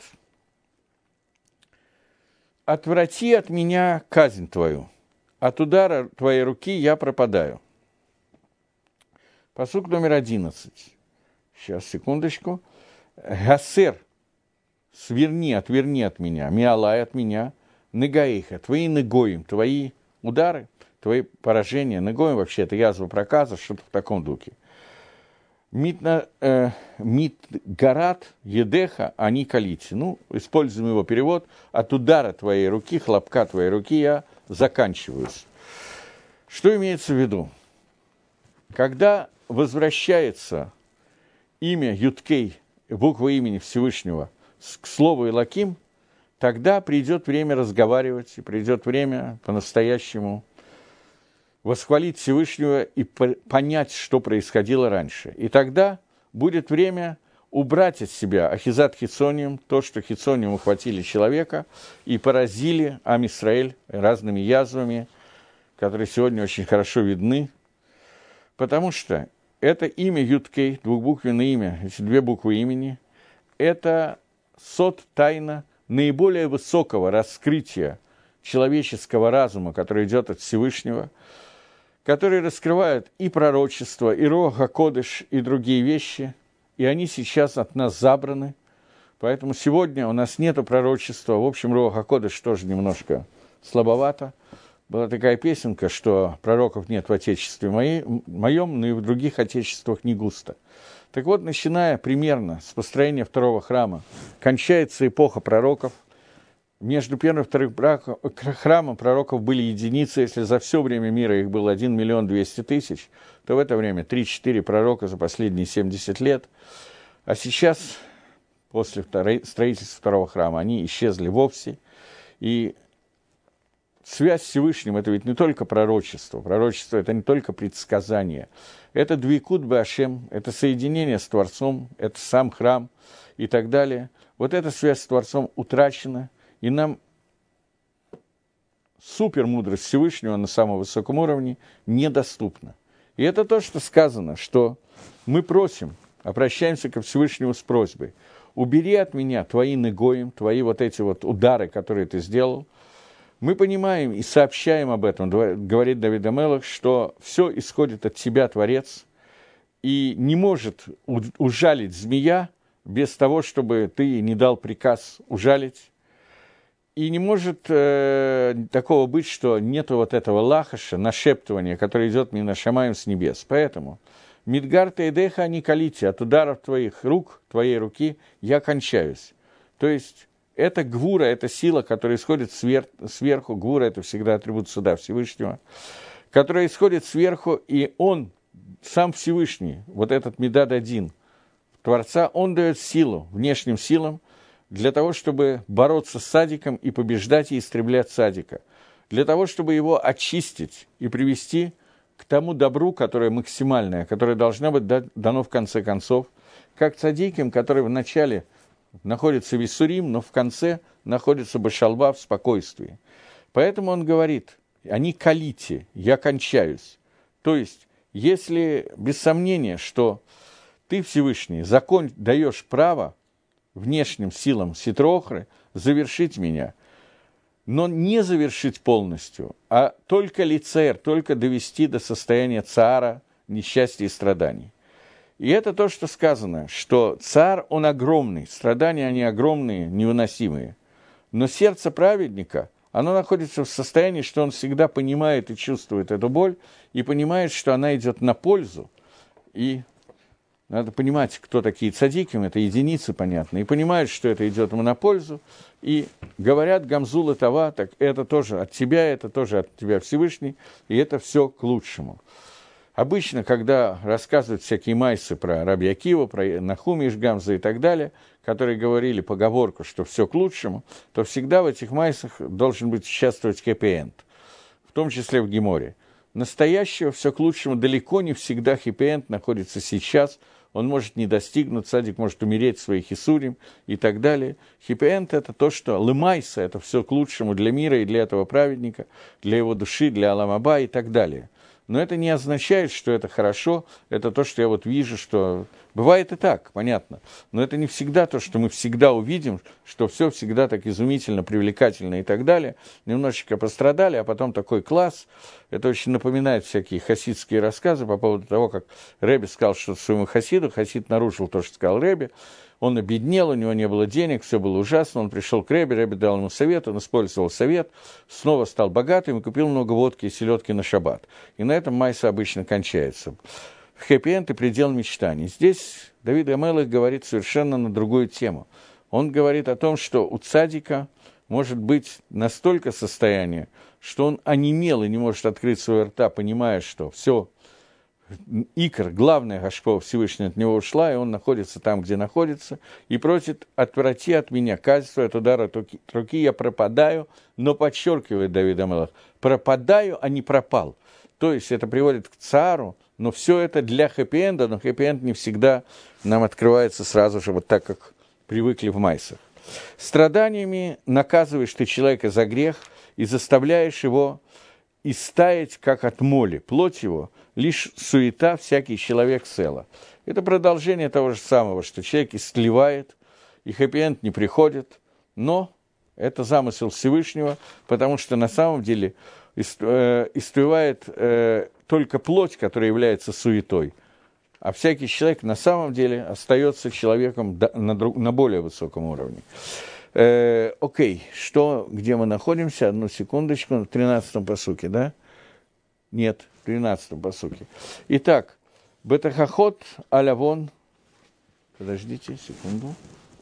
«Отврати от меня казнь твою, от удара твоей руки я пропадаю». Пасук номер одиннадцать. Сейчас, секундочку. «Гасер, сверни, отверни от меня, миалай от меня, негаиха, твои негоим, твои удары, твои поражения, негоим вообще, это язва проказа, что-то в таком духе. Митгарат едеха, они калити». Ну, используем его перевод: «От удара твоей руки, хлопка твоей руки я заканчиваюсь». Что имеется в виду? Когда возвращается имя Юткей, буква имени Всевышнего, к слову Элоким, тогда придет время разговаривать, и придет время по-настоящему восхвалить Всевышнего и понять, что происходило раньше. И тогда будет время убрать от себя ахизат хицонием, то, что хицонием ухватили человека и поразили Ам Исраэль разными язвами, которые сегодня очень хорошо видны, потому что это имя Юткей, двухбуквенное имя, эти две буквы имени, это сот, тайна наиболее высокого раскрытия человеческого разума, который идет от Всевышнего, который раскрывает и пророчество, и Руах ха-Кодеш, и другие вещи, и они сейчас от нас забраны. Поэтому сегодня у нас нет пророчества. В общем, Руах ха-Кодеш тоже немножко слабовато. Была такая песенка, что пророков нет в отечестве моем, но и в других отечествах не густо. Так вот, начиная примерно с построения второго храма, кончается эпоха пророков. Между первым и вторым храмом пророков были единицы. Если за все время мира их было один миллион двести тысяч, то в это время три-четыре пророка за последние семьдесят лет. А сейчас, после строительства второго храма, они исчезли вовсе. И связь с Всевышним – это ведь не только пророчество. Пророчество – это не только предсказание. Это двикут беашем, это соединение с Творцом, это сам храм и так далее. Вот эта связь с Творцом утрачена, и нам супермудрость Всевышнего на самом высоком уровне недоступна. И это то, что сказано, что мы просим, обращаемся ко Всевышнему с просьбой: убери от меня твои негоим, твои вот эти вот удары, которые ты сделал. Мы понимаем и сообщаем об этом, говорит Давид ха-Мелех, что все исходит от тебя, Творец, и не может ужалить змея без того, чтобы ты не дал приказ ужалить. И не может э, такого быть, что нет вот этого лахаша, нашептывания, которое идет мне на шамаем с небес. Поэтому «Мидгар тейдеха не калите», от ударов твоих рук, твоей руки я кончаюсь. То есть это гвура, это сила, которая исходит свер- сверху. Гвура – это всегда атрибут суда Всевышнего, которая исходит сверху, и он, сам Всевышний, вот этот Медад один, Творца, он дает силу, внешним силам, для того, чтобы бороться с садиком и побеждать и истреблять садика, для того, чтобы его очистить и привести к тому добру, которое максимальное, которое должно быть дано в конце концов, как цадиким, который вначале находится в Иссурим, но в конце находится башалва, в спокойствии. Поэтому он говорит, они калите, я кончаюсь. То есть, если без сомнения, что ты, Всевышний, закон, даешь право внешним силам Ситрохры завершить меня, но не завершить полностью, а только лицеер, только довести до состояния цара, несчастья и страданий. И это то, что сказано, что царь, он огромный, страдания, они огромные, невыносимые. Но сердце праведника, оно находится в состоянии, что он всегда понимает и чувствует эту боль, и понимает, что она идет на пользу. И надо понимать, кто такие цадиким, это единицы, понятно, и понимают, что это идет ему на пользу, и говорят гамзула това, так это тоже от тебя, это тоже от тебя Всевышний, и это все к лучшему. Обычно, когда рассказывают всякие майсы про Раби Акива, про Нахуми Ишгамза и так далее, которые говорили поговорку, что все к лучшему, то всегда в этих майсах должен быть участвовать хэппи-энд, в том числе в Геморе. Настоящего все к лучшему далеко не всегда хэппи-энд находится сейчас, он может не достигнуть, цадик может умереть в своих исурим и так далее. Хэппи-энд – это то, что лымайса – это все к лучшему для мира и для этого праведника, для его души, для Аламаба и так далее. Но это не означает, что это хорошо, это то, что я вот вижу, что... Бывает и так, понятно, но это не всегда то, что мы всегда увидим, что все всегда так изумительно, привлекательно и так далее. Немножечко пострадали, а потом такой класс. Это очень напоминает всякие хасидские рассказы по поводу того, как Ребе сказал что-то своему хасиду, хасид нарушил то, что сказал Ребе. Он обеднел, у него не было денег, все было ужасно, он пришел к Ребе, Ребе дал ему совет, он использовал совет, снова стал богатым и купил много водки и селедки на шаббат. И на этом майса обычно кончается. Хэппи-энд и предел мечтаний. Здесь Давид га-Мелех говорит совершенно на другую тему. Он говорит о том, что у цадика может быть настолько состояние, что он онемел и не может открыть свои рта, понимая, что все, икр, главная Гашпо Всевышняя от него ушла, и он находится там, где находится, и просит: отврати от меня качество от удара руки, я пропадаю, но подчеркивает Давид га-Мелех, пропадаю, а не пропал. То есть это приводит к цару, но все это для хэппи-энда, но хэппи-энд не всегда нам открывается сразу же, вот так, как привыкли в майсах. Страданиями наказываешь ты человека за грех и заставляешь его истаять, как от моли. Плоть его — лишь суета, всякий человек села. Это продолжение того же самого, что человек истлевает, и хэппи-энд не приходит, но это замысел Всевышнего, потому что на самом деле истлевает э, только плоть, которая является суетой, а всякий человек на самом деле остается человеком на, друг, на более высоком уровне. Э, окей, что, где мы находимся? Одну секундочку, в тринадцатом пасуке, да? Нет, в тринадцатом пасуке. Итак, бетахахот алявон, подождите секунду.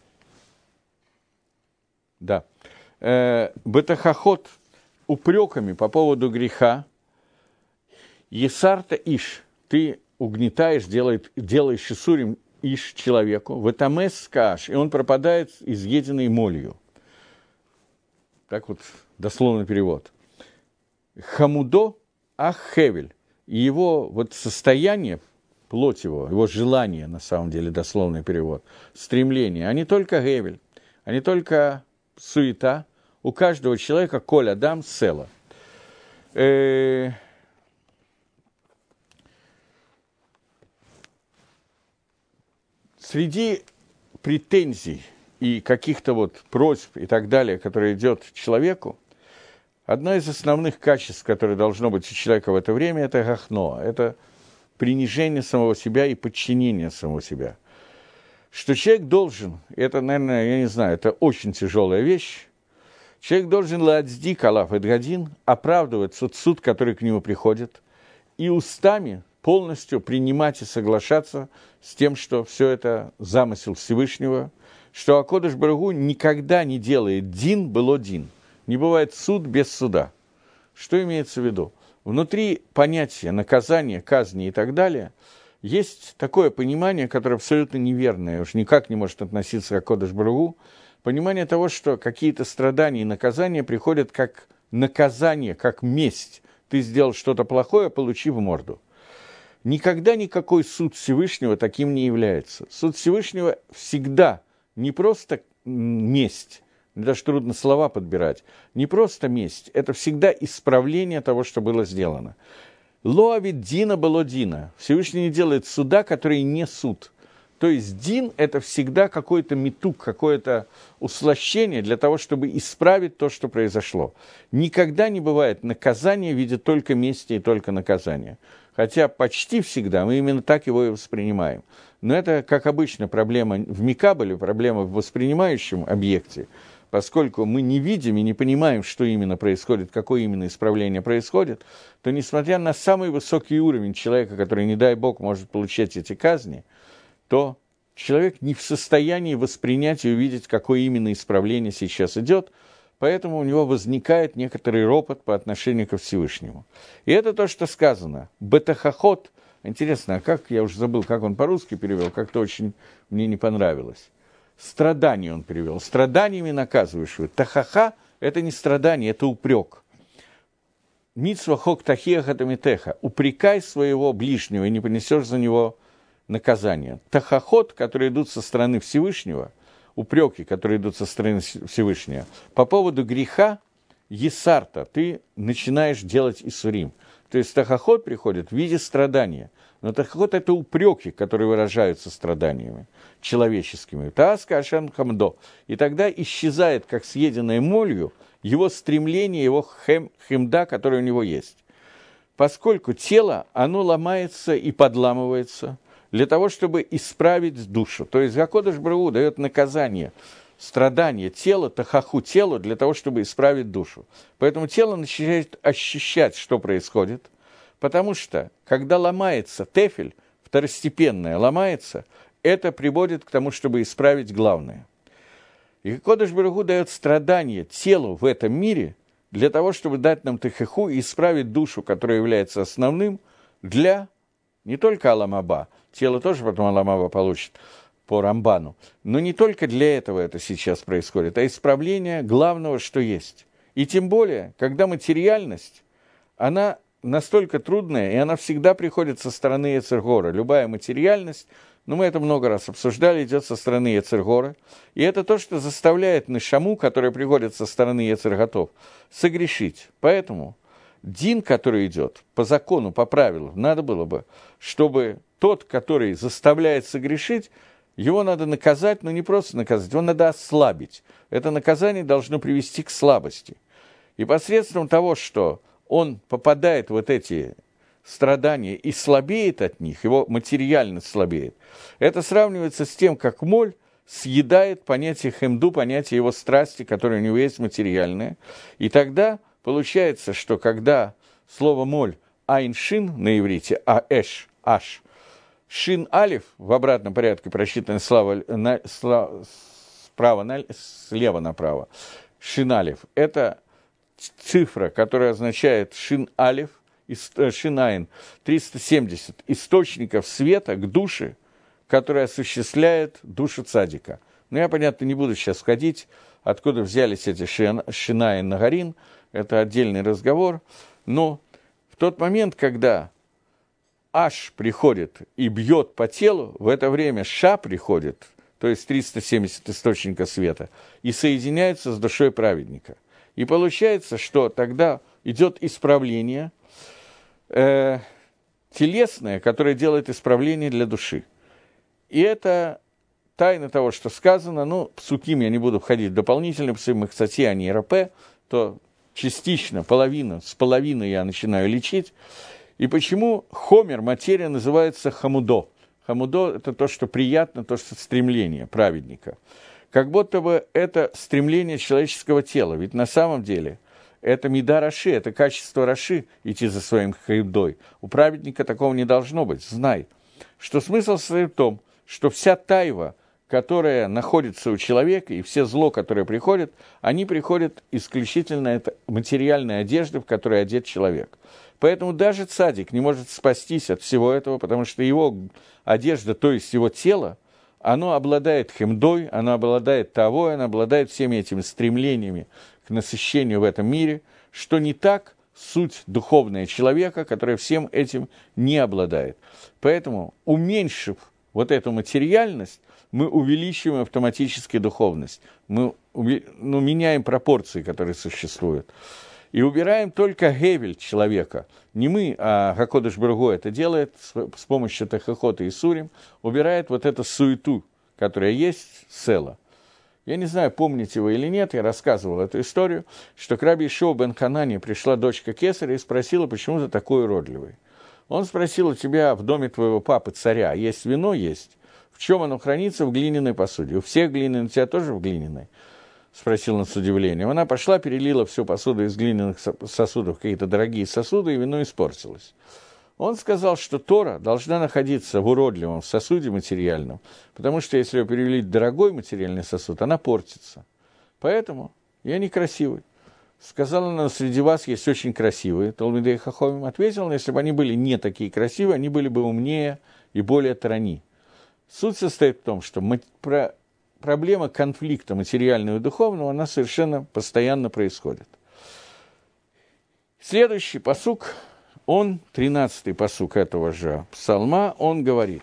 Да. Э, бетахахот упреками по поводу греха, Есарта иш, ты угнетаешь, делает, делаешь Исурим иш человеку, ватамес скаш, и он пропадает изъеденной молью. Так вот, дословный перевод. Хамудо аххевель, и его вот состояние, плоть его, его желание, на самом деле, дословный перевод, стремление, а не только гевель, а не только суета, у каждого человека коль адам села. Э- Среди претензий и каких-то вот просьб и так далее, которые идет человеку, одно из основных качеств, которое должно быть у человека в это время, это гахно, это принижение самого себя и подчинение самого себя. Что человек должен, это, наверное, я не знаю, это очень тяжелая вещь, человек должен ладздик алаф эдгадин, оправдывать тот суд, который к нему приходит, и устами полностью принимать и соглашаться с тем, что все это замысел Всевышнего, что Акодыш Барух Ху никогда не делает дин было дин. Не бывает суд без суда. Что имеется в виду? Внутри понятия наказания, казни и так далее есть такое понимание, которое абсолютно неверное, уж никак не может относиться к Акодыш Барух Ху, понимание того, что какие-то страдания и наказания приходят как наказание, как месть ты сделал что-то плохое, получи в морду. Никогда никакой суд Всевышнего таким не является. Суд Всевышнего всегда не просто месть, мне даже трудно слова подбирать, не просто месть, это всегда исправление того, что было сделано. Лоавит дина было дина. Всевышний не делает суда, который не суд. То есть дин – это всегда какой-то митук, какое-то услощение для того, чтобы исправить то, что произошло. Никогда не бывает наказания в виде только мести и только наказания. Хотя почти всегда мы именно так его и воспринимаем. Но это, как обычно, проблема в Микабеле, проблема в воспринимающем объекте, поскольку мы не видим и не понимаем, что именно происходит, какое именно исправление происходит, то, несмотря на самый высокий уровень человека, который, не дай Бог, может получать эти казни, то человек не в состоянии воспринять и увидеть, какое именно исправление сейчас идет, поэтому у него возникает некоторый ропот по отношению ко Всевышнему. И это то, что сказано. Бетахахот. Интересно, а как, я уже забыл, как он по-русски перевел, как-то очень мне не понравилось. Страдание он перевел. Страданиями наказываешь его. Тахаха – это не страдание, это упрек. Мицва хок тахиах это митеха. Упрекай своего ближнего и не понесешь за него наказание. Тахахот, которые идут со стороны Всевышнего, упреки, которые идут со стороны Всевышнего, по поводу греха, есарта, ты начинаешь делать исурим. То есть тахахот приходит в виде страдания. Но тахахот – это упреки, которые выражаются страданиями человеческими. Тааска ашан хамдо. И тогда исчезает, как съеденной молью, его стремление, его хем, хемда, который у него есть. Поскольку тело, оно ломается и подламывается, для того, чтобы исправить душу. То есть Гакодеш Барух дает наказание, страдание телу, тахаху телу, для того, чтобы исправить душу. Поэтому тело начинает ощущать, что происходит, потому что, когда ломается тефель, второстепенное ломается, это приводит к тому, чтобы исправить главное. И Гакодеш Барух дает страдание телу в этом мире, для того, чтобы дать нам тахаху и исправить душу, которая является основным для не только Аламаба, тело тоже потом Аламаба получит по Рамбану, но не только для этого это сейчас происходит, а исправление главного, что есть. И тем более, когда материальность, она настолько трудная, и она всегда приходит со стороны Ецер-Гора. Любая материальность, ну мы это много раз обсуждали, идет со стороны Ецер-Гора. И это то, что заставляет Нешаму, которая приходит со стороны Ецер-Готов, согрешить. Поэтому дин, который идет по закону, по правилу, надо было бы, чтобы тот, который заставляет согрешить, его надо наказать, но не просто наказать, его надо ослабить. Это наказание должно привести к слабости. И посредством того, что он попадает в вот эти страдания и слабеет от них, его материально слабеет, это сравнивается с тем, как моль съедает понятие хемду, понятие его страсти, которое у него есть материальное. И тогда получается, что когда слово моль айн-шин на иврите, а эш, аш, шин алиф в обратном порядке просчитано слава, на, слава, справа на, слева направо, шин алиф, это цифра, которая означает шин алиф, шин айн, триста семьдесят источников света к душе, который осуществляет душу цадика. Но я, понятно, не буду сейчас входить, откуда взялись эти шин айн нагарин, это отдельный разговор, но в тот момент, когда аш приходит и бьет по телу, в это время ша приходит, то есть триста семьдесят источника света, и соединяется с душой праведника. И получается, что тогда идет исправление э, телесное, которое делает исправление для души. И это тайна того, что сказано, ну, псуким я не буду входить дополнительно, потому что кстати, они РП, то частично, половину, с половиной я начинаю лечить. И почему хомер, материя, называется хамудо? Хамудо – это то, что приятно, то, что стремление праведника. Как будто бы это стремление человеческого тела. Ведь на самом деле это мида раши, это качество раши идти за своим хейдой. У праведника такого не должно быть. Знай, что смысл состоит в том, что вся тайва, которая находится у человека, и все зло, которое приходит, они приходят исключительно от материальной одежды, в которой одет человек. Поэтому даже цадик не может спастись от всего этого, потому что его одежда, то есть его тело, оно обладает хемдой, оно обладает тавой, оно обладает всеми этими стремлениями к насыщению в этом мире, что не так суть духовная человека, которая всем этим не обладает. Поэтому, уменьшив вот эту материальность, мы увеличиваем автоматически духовность. Мы ну, меняем пропорции, которые существуют. И убираем только гевель человека. Не мы, а Гакодыш Барух Ху это делает с помощью Тахахота и Сурим, убирает вот эту суету, которая есть, села. Я не знаю, помните вы или нет, я рассказывал эту историю, что к раби Йешуа бен Ханане пришла дочка Кесаря и спросила, почему ты такой уродливый. Он спросил, у тебя в доме твоего папы, царя, есть вино? Есть. В чем оно хранится? В глиняной посуде. У всех глиняной, у тебя тоже в глиняной? Спросил он с удивлением. Она пошла, перелила всю посуду из глиняных сосудов, какие-то дорогие сосуды, и вино испортилось. Он сказал, что Тора должна находиться в уродливом сосуде материальном, потому что если ее перелить в дорогой материальный сосуд, она портится. Поэтому я некрасивый. Сказала она, среди вас есть очень красивые. Талмидей Хахомим ответил, если бы они были не такие красивые, они были бы умнее и более тарани. Суть состоит в том, что мы, про, проблема конфликта материального и духовного, она совершенно постоянно происходит. Следующий пасук, он, тринадцатый пасук этого же псалма, он говорит,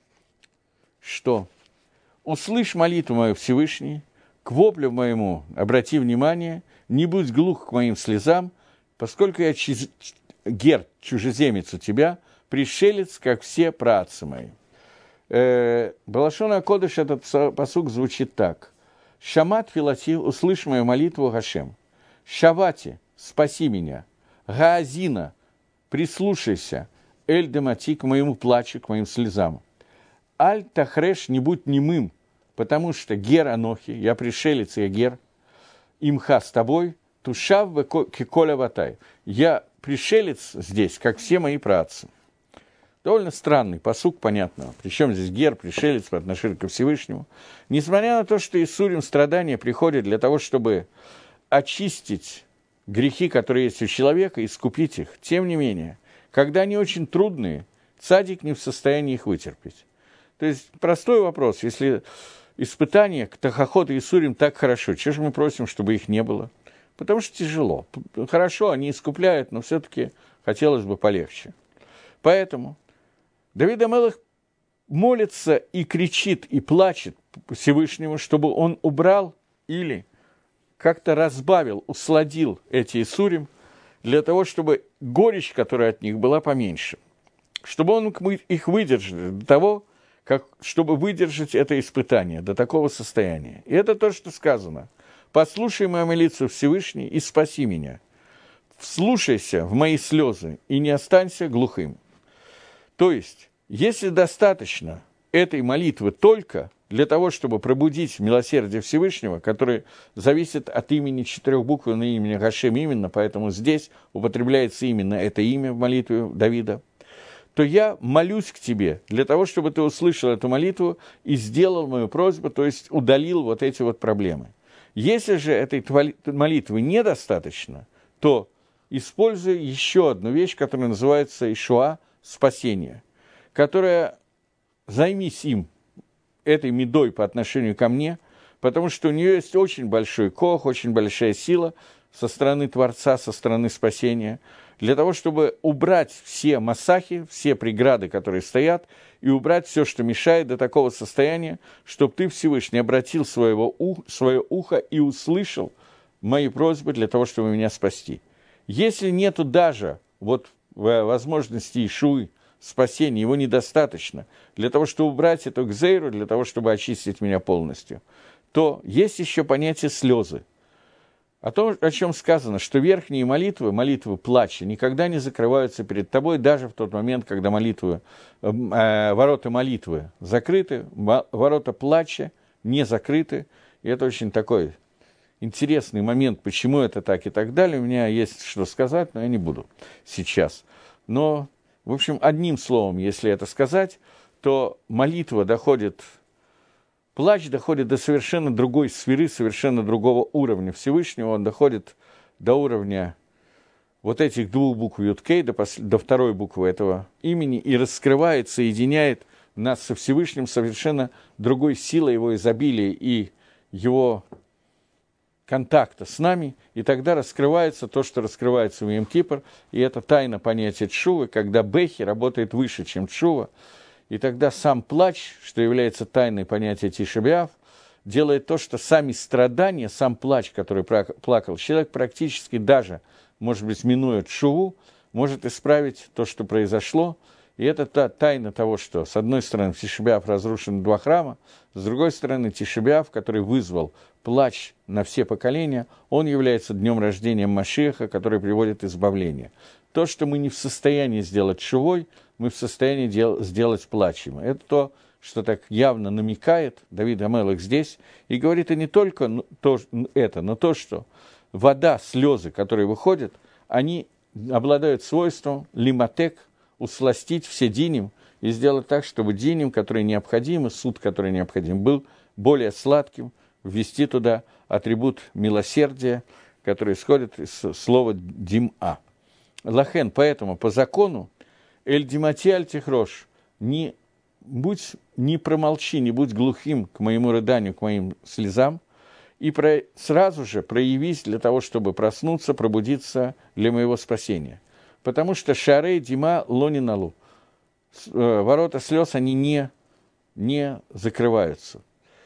что «Услышь молитву мою Всевышний, к воплю моему обрати внимание, не будь глух к моим слезам, поскольку я чиз... гер, чужеземец у тебя, пришелец, как все праотцы мои». Э, Балашон а-Кодеш, этот пасук звучит так. «Шамат филати, услышь мою молитву, Гашем. Шавати, спаси меня. Гаазина, прислушайся. Эль демати, к моему плачу, к моим слезам. Аль тахреш, не будь немым, потому что гер анохи, я пришелец, я гер, имха с тобой, тушав киколя ватай. Я пришелец здесь, как все мои праотцы». Довольно странный пасук, понятно. Причем здесь гер, пришелец по отношению ко Всевышнему. Несмотря на то, что Исурим страдания приходят для того, чтобы очистить грехи, которые есть у человека, и искупить их, тем не менее, когда они очень трудные, цадик не в состоянии их вытерпеть. То есть простой вопрос, если испытания к Тахахот и Исурим так хорошо, чего же мы просим, чтобы их не было? Потому что тяжело. Хорошо, они искупляют, но все-таки хотелось бы полегче. Поэтому Давид а-Мелех молится и кричит, и плачет Всевышнему, чтобы он убрал или как-то разбавил, усладил эти Исурим, для того, чтобы горечь, которая от них была, поменьше. Чтобы он их выдержал, для того, как, чтобы выдержать это испытание до такого состояния. И это то, что сказано. «Послушай мою молитву, Всевышний, и спаси меня. Вслушайся в мои слезы, и не останься глухим». То есть, если достаточно этой молитвы только для того, чтобы пробудить милосердие Всевышнего, которое зависит от имени четырехбуквенного имени Гашем именно, поэтому здесь употребляется именно это имя в молитве Давида, то я молюсь к тебе для того, чтобы ты услышал эту молитву и сделал мою просьбу, то есть удалил вот эти вот проблемы. Если же этой молитвы недостаточно, то используй еще одну вещь, которая называется Ишуа, спасение, которое займись им, этой медой по отношению ко мне, потому что у нее есть очень большой кох, очень большая сила со стороны Творца, со стороны спасения, для того, чтобы убрать все масахи, все преграды, которые стоят, и убрать все, что мешает, до такого состояния, чтобы ты, Всевышний, обратил своего ух, свое ухо и услышал мои просьбы для того, чтобы меня спасти. Если нету даже вот возможности Ишуи, спасения, его недостаточно для того, чтобы убрать эту гзейру, для того, чтобы очистить меня полностью, то есть еще понятие слезы. О том, о чем сказано, что верхние молитвы, молитвы плача, никогда не закрываются перед тобой, даже в тот момент, когда молитвы, э, ворота молитвы закрыты, ворота плача не закрыты. И это очень такой интересный момент, почему это так и так далее. У меня есть что сказать, но я не буду сейчас. Но, в общем, одним словом, если это сказать, то молитва доходит, плач доходит до совершенно другой сферы, совершенно другого уровня Всевышнего. Он доходит до уровня вот этих двух букв Юд-Кей, до, пос... до второй буквы этого имени, и раскрывает, соединяет нас со Всевышним совершенно другой силой его изобилия и его контакта с нами, и тогда раскрывается то, что раскрывается в Йом-Кипр, и это тайна понятия тшувы, когда бехи работает выше, чем тшува, и тогда сам плач, что является тайной понятия Тиша б'Ав, делает то, что сами страдания, сам плач, который плакал человек, практически даже, может быть, минуя тшуву, может исправить то, что произошло. И это та тайна того, что, с одной стороны, в Тиша б'Ав разрушены два храма, с другой стороны, Тиша б'Ав, который вызвал плач на все поколения, он является днем рождения Машиаха, который приводит избавление. То, что мы не в состоянии сделать тшувой, мы в состоянии дел- сделать плачем. Это то, что так явно намекает Давид ха-Мелех здесь, и говорит и не только то, это, но то, что вода, слезы, которые выходят, они обладают свойством лиматек, усластить все диним и сделать так, чтобы диним, который необходим, и суд, который необходим, был более сладким, ввести туда атрибут милосердия, который исходит из слова «дим-а». Лахен, поэтому по закону «эль димати аль тихрош» не будь, не промолчи, не будь глухим к моему рыданию, к моим слезам, и про, сразу же проявись для того, чтобы проснуться, пробудиться для моего спасения. Потому что шарей дима лони налу. Ворота слез, они не, не закрываются.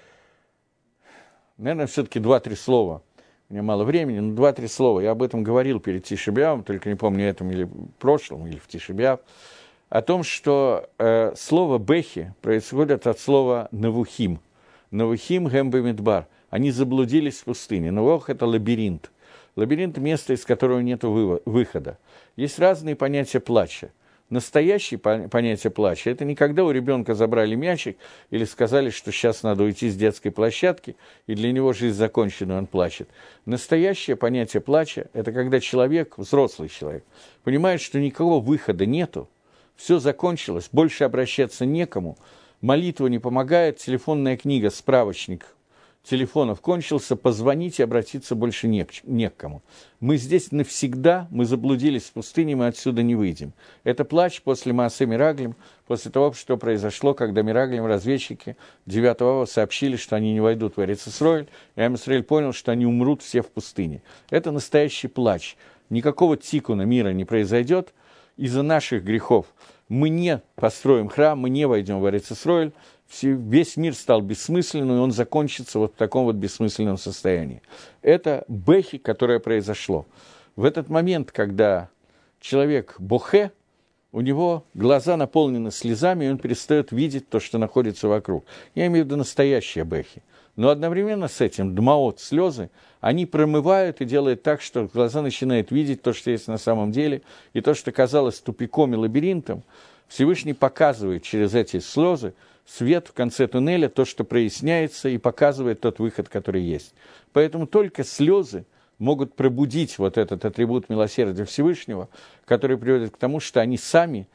Наверное, все-таки два-три слова. У меня мало времени, но два-три слова. Я об этом говорил перед Тиша б'Авом, только не помню, этом или в прошлом, или в Тиша б'Ав, о том, что э, слово «бехи» происходит от слова «навухим». «Навухим гэм бэмидбар». Они заблудились в пустыне. Навух – это лабиринт. Лабиринт – место, из которого нет выхода. Есть разные понятия плача. Настоящее понятие плача – это не когда у ребенка забрали мячик или сказали, что сейчас надо уйти с детской площадки, и для него жизнь закончена, он плачет. Настоящее понятие плача – это когда человек, взрослый человек, понимает, что никакого выхода нету, все закончилось, больше обращаться некому, молитва не помогает, телефонная книга, справочник телефонов кончился, позвонить и обратиться больше не к, не к кому. Мы здесь навсегда, мы заблудились в пустыне, мы отсюда не выйдем. Это плач после Маасе Мираглим, после того, что произошло, когда Мираглим, разведчики девятого ава сообщили, что они не войдут в Эрец Исроэль, и Ам Исраэль понял, что они умрут все в пустыне. Это настоящий плач. Никакого тикуна мира не произойдет из-за наших грехов. Мы не построим храм, мы не войдем в Эрец Исроэль, весь мир стал бессмысленным, и он закончится вот в таком вот бессмысленном состоянии. Это бехи, которое произошло. В этот момент, когда человек бохе, у него глаза наполнены слезами, и он перестает видеть то, что находится вокруг. Я имею в виду настоящие бехи. Но одновременно с этим дмаот, слезы, они промывают и делают так, что глаза начинают видеть то, что есть на самом деле, и то, что казалось тупиком и лабиринтом, Всевышний показывает через эти слезы свет в конце туннеля, то, что проясняется, и показывает тот выход, который есть. Поэтому только слезы могут пробудить вот этот атрибут милосердия Всевышнего, который приводит к тому, что они сами,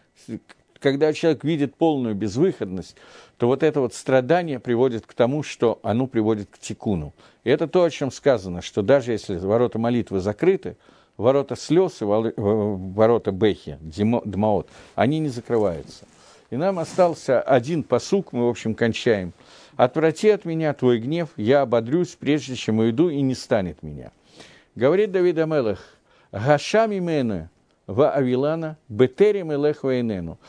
когда человек видит полную безвыходность, то вот это вот страдание приводит к тому, что оно приводит к тикуну. И это то, о чем сказано, что даже если ворота молитвы закрыты, ворота слез и ворота бехи, дмаот, они не закрываются. И нам остался один пасук, мы, в общем, кончаем. «Отврати от меня твой гнев, я ободрюсь, прежде чем уйду, и не станет меня». Говорит Давид ха-Мелех, «Гашами мену ва авилана бетерим элех вейнену».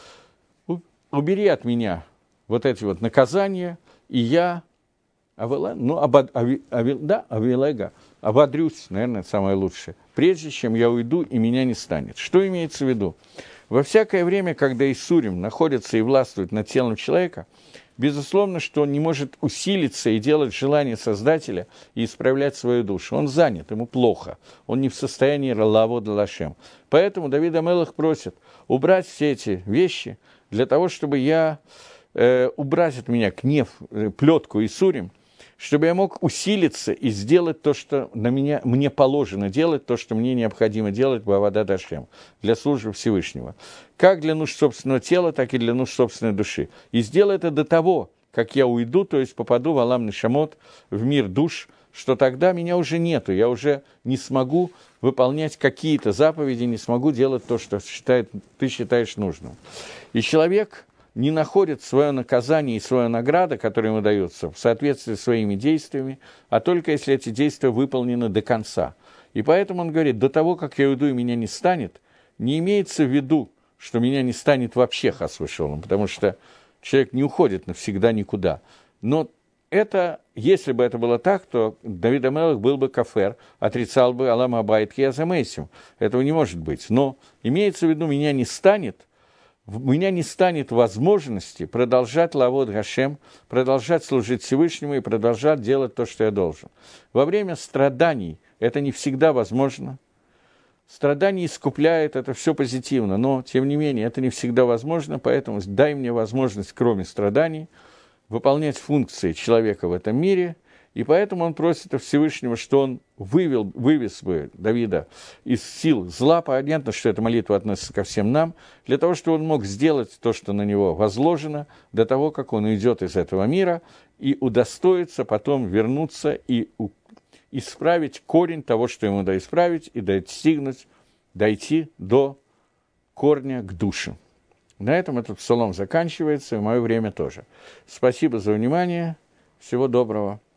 «Убери от меня вот эти вот наказания, и я...» Авила, ну, обод, ави, ави, да, авилега, ободрюсь, наверное, самое лучшее, прежде чем я уйду, и меня не станет. Что имеется в виду? Во всякое время, когда Исурим находится и властвует над телом человека, безусловно, что он не может усилиться и делать желание Создателя и исправлять свою душу. Он занят, ему плохо, он не в состоянии лавод лашем. Поэтому Давид ха-Мелех просит убрать все эти вещи для того, чтобы я э, убрать от меня гнев, э, плетку Исурим, чтобы я мог усилиться и сделать то, что на меня, мне положено делать, то, что мне необходимо делать бавадат Ашем, для службы Всевышнего. Как для нужд собственного тела, так и для нужд собственной души. И сделай это до того, как я уйду, то есть попаду в Алам Нешамот, в мир душ, что тогда меня уже нету, я уже не смогу выполнять какие-то заповеди, не смогу делать то, что считает, ты считаешь нужным. И человек не находит свое наказание и свою награду, которая ему дается, в соответствии с своими действиями, а только если эти действия выполнены до конца. И поэтому он говорит, до того, как я уйду и меня не станет, не имеется в виду, что меня не станет вообще хас вышелом, потому что человек не уходит навсегда никуда. Но это, если бы это было так, то Давид ха-Мелех был бы кафер, отрицал бы Алам Абайт ки азамейсим. Этого не может быть. Но имеется в виду, меня не станет, у меня не станет возможности продолжать лавод Гашем, продолжать служить Всевышнему и продолжать делать то, что я должен. Во время страданий это не всегда возможно. Страдание искупляет, это все позитивно, но, тем не менее, это не всегда возможно, поэтому дай мне возможность, кроме страданий, выполнять функции человека в этом мире, и поэтому он просит от Всевышнего, что он вывел, вывез бы Давида из сил зла. Понятно, что эта молитва относится ко всем нам, для того, чтобы он мог сделать то, что на него возложено, до того, как он уйдет из этого мира, и удостоится потом вернуться и исправить корень того, что ему надо исправить, и достигнуть, дойти до корня к душе. На этом этот псалом заканчивается, и мое время тоже. Спасибо за внимание. Всего доброго.